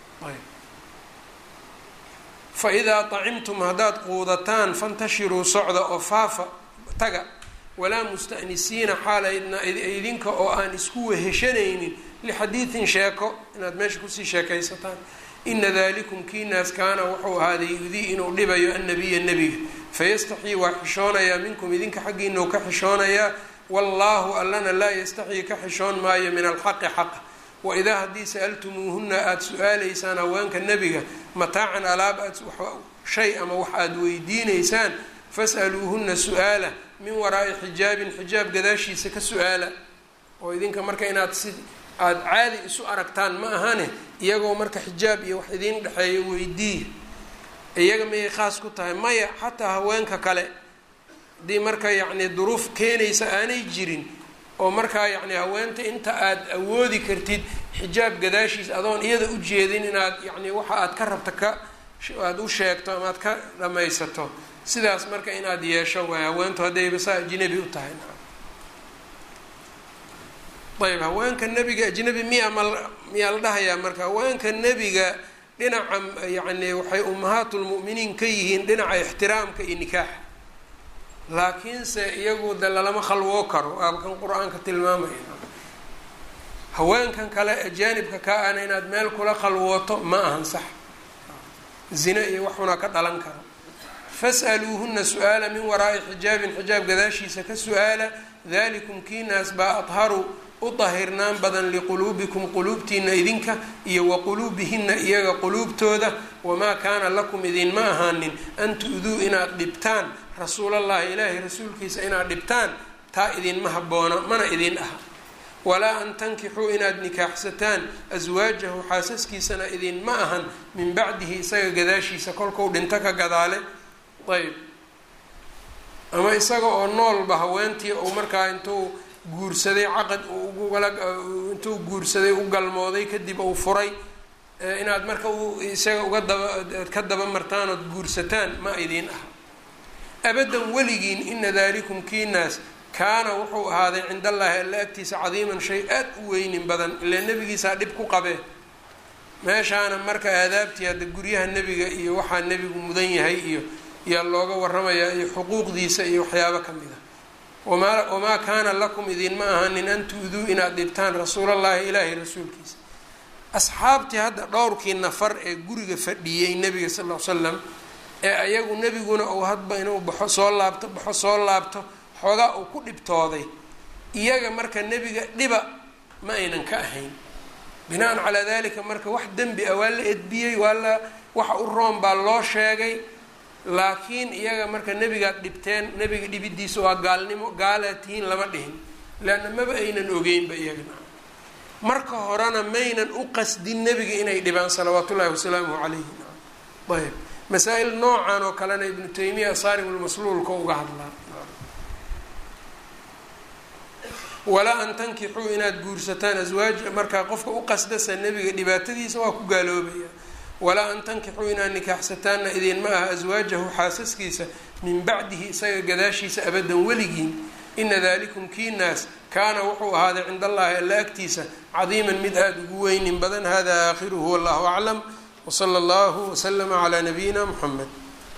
fa idaa طacimtum haddaad quudataan fantashiruu socda oo faafa taga walaa musta'nisiina xaalaydna idinka oo aan isku weheshanaynin lixadiidin sheeko inaad meesha kusii sheekaysataan. ina dalikum kiinaas kaana wuxuu ahaaday yudii inuu dhibayo annabiya nebiga fayastaxii waa xishoonayaa minkum idinka xaggiina u ka xishoonayaa wallaahu allana laa yastaxii ka xishoon maayo min alxaqi xaqa. waidaa haddii sa'altumuuhuna aada su-aalaysaan haweenka nebiga mataacan alaab shay ama wax aada weydiinaysaan fas'aluuhuna su-aala min waraa'i xijaabin xijaab gadaashiisa ka su-aala. oo idinka marka inaad aada caadi isu aragtaan ma ahane iyagoo marka xijaab iyo wax idiin dhexeeyo weydiiya. iyaga mayay khaas ku tahay maya xataa haweenka kale haddii marka yacni duruuf keenaysa aanay jirin oo markaa yacni haweenta inta aada awoodi kartid xijaab gadaashiisa adoon iyada u jeedin inaad yacni waxa aad ka rabta aada u sheegto ama aad ka dhamaysato sidaas marka inaad yeesho waay haweentu haddayba saa ajnabi u tahay. ayb haweenka nebiga ajnabi miyaa la dhahayaa marka haweenka nebiga dhinaca yacni waxay ummahaatulmu'miniin ka yihiin dhinaca ixtiraamka iyo nikaaxa. laakiinse iyagu de lalama khalwoo karo aaba kan qur-aanka tilmaamaya. haweenkan kale ajaanibka ka ana inaad meel kula khalwooto ma ahan sax. zina iyo waxuna ka dhalan karo. fas'aluuhuna su-aala min waraa'i xijaabin xijaab gadaashiisa ka su-aala. dalikum kiinaas baa adharu u dahirnaan badan liquluubikum quluubtiina idinka iyo wa quluubihina iyaga quluubtooda. wamaa kaana lakum idinma ahaanin an tu-duu inaad dhibtaan rasuulallahi ilaahi rasuulkiisa inaad dhibtaan taa idinma habboona mana idin aha. walaa an tankixuu inaad nikaaxsataan aswaajahu xaasaskiisana idinma ahan min bacdihi isaga gadaashiisa kolkuu dhinto ka gadaale. ayb ama isaga oo noolba haweentii uu markaa intuu guursaday caqad intuu guursaday u galmooday kadib uu furay inaad marka isaga ka daba martaan ood guursataan ma idiin aha abadan weligiin. ina dalikum kiinaas kaana wuxuu ahaaday cinda allaahi alla agtiisa cadiiman shay aada u weynin badan. ilaa nebigiisaa dhib ku qabee meeshaana marka aadaabtii hadda guryaha nebiga iyo waxaa nebigu mudan yahay iyo yaa looga waramayaa iyo xuquuqdiisa iyo waxyaabo ka mid a. wamaa kaana lakum idinma ahanin an tu-duu inaad dhibtaan rasuulallaahi ilaahi rasuulkiisa. asxaabtii hadda dhowrkii nafar ee guriga fadhiyey nebiga sal l slam ee ayagu nebiguna uu hadba inuu baxo soo laabto xoogaa uu ku dhibtooday iyaga marka nebiga dhiba ma aynan ka ahayn. binaan calaa dalika marka wax dembi ah waa la edbiyey waxa u roon baa loo sheegay. laakiin iyaga marka nebigaad dhibteen nebiga dhibidiisa waa gaalnimo gaalaad tihiin lama dhihin leanna maba aynan ogeynba iyagana. marka horena maynan u qasdin nebiga inay dhibaan salawaat ullahi wasalaamuhu calayhi. ayb masaa-il noocan oo kalena ibnu taymiya saarimulmasluulka uga hadlaa. walaa an tankixuu inaad guursataan aswaaja markaa qofka u qasdasa nebiga dhibaatadiisa waa ku gaaloobaya. walaa an tankixuu inaad nikaaxsataanna idinma aha aswaajahu xaasaskiisa min bacdihi isaga gadaashiisa abadan weligiin. ina dalikum kii naas kaana wuxuu ahaaday cinda allahi alla agtiisa cadiiman mid aada ugu weynin badan. hada aakhiruhu wallahu aclam wsala allahu waslama calaa nabiyina muxamed.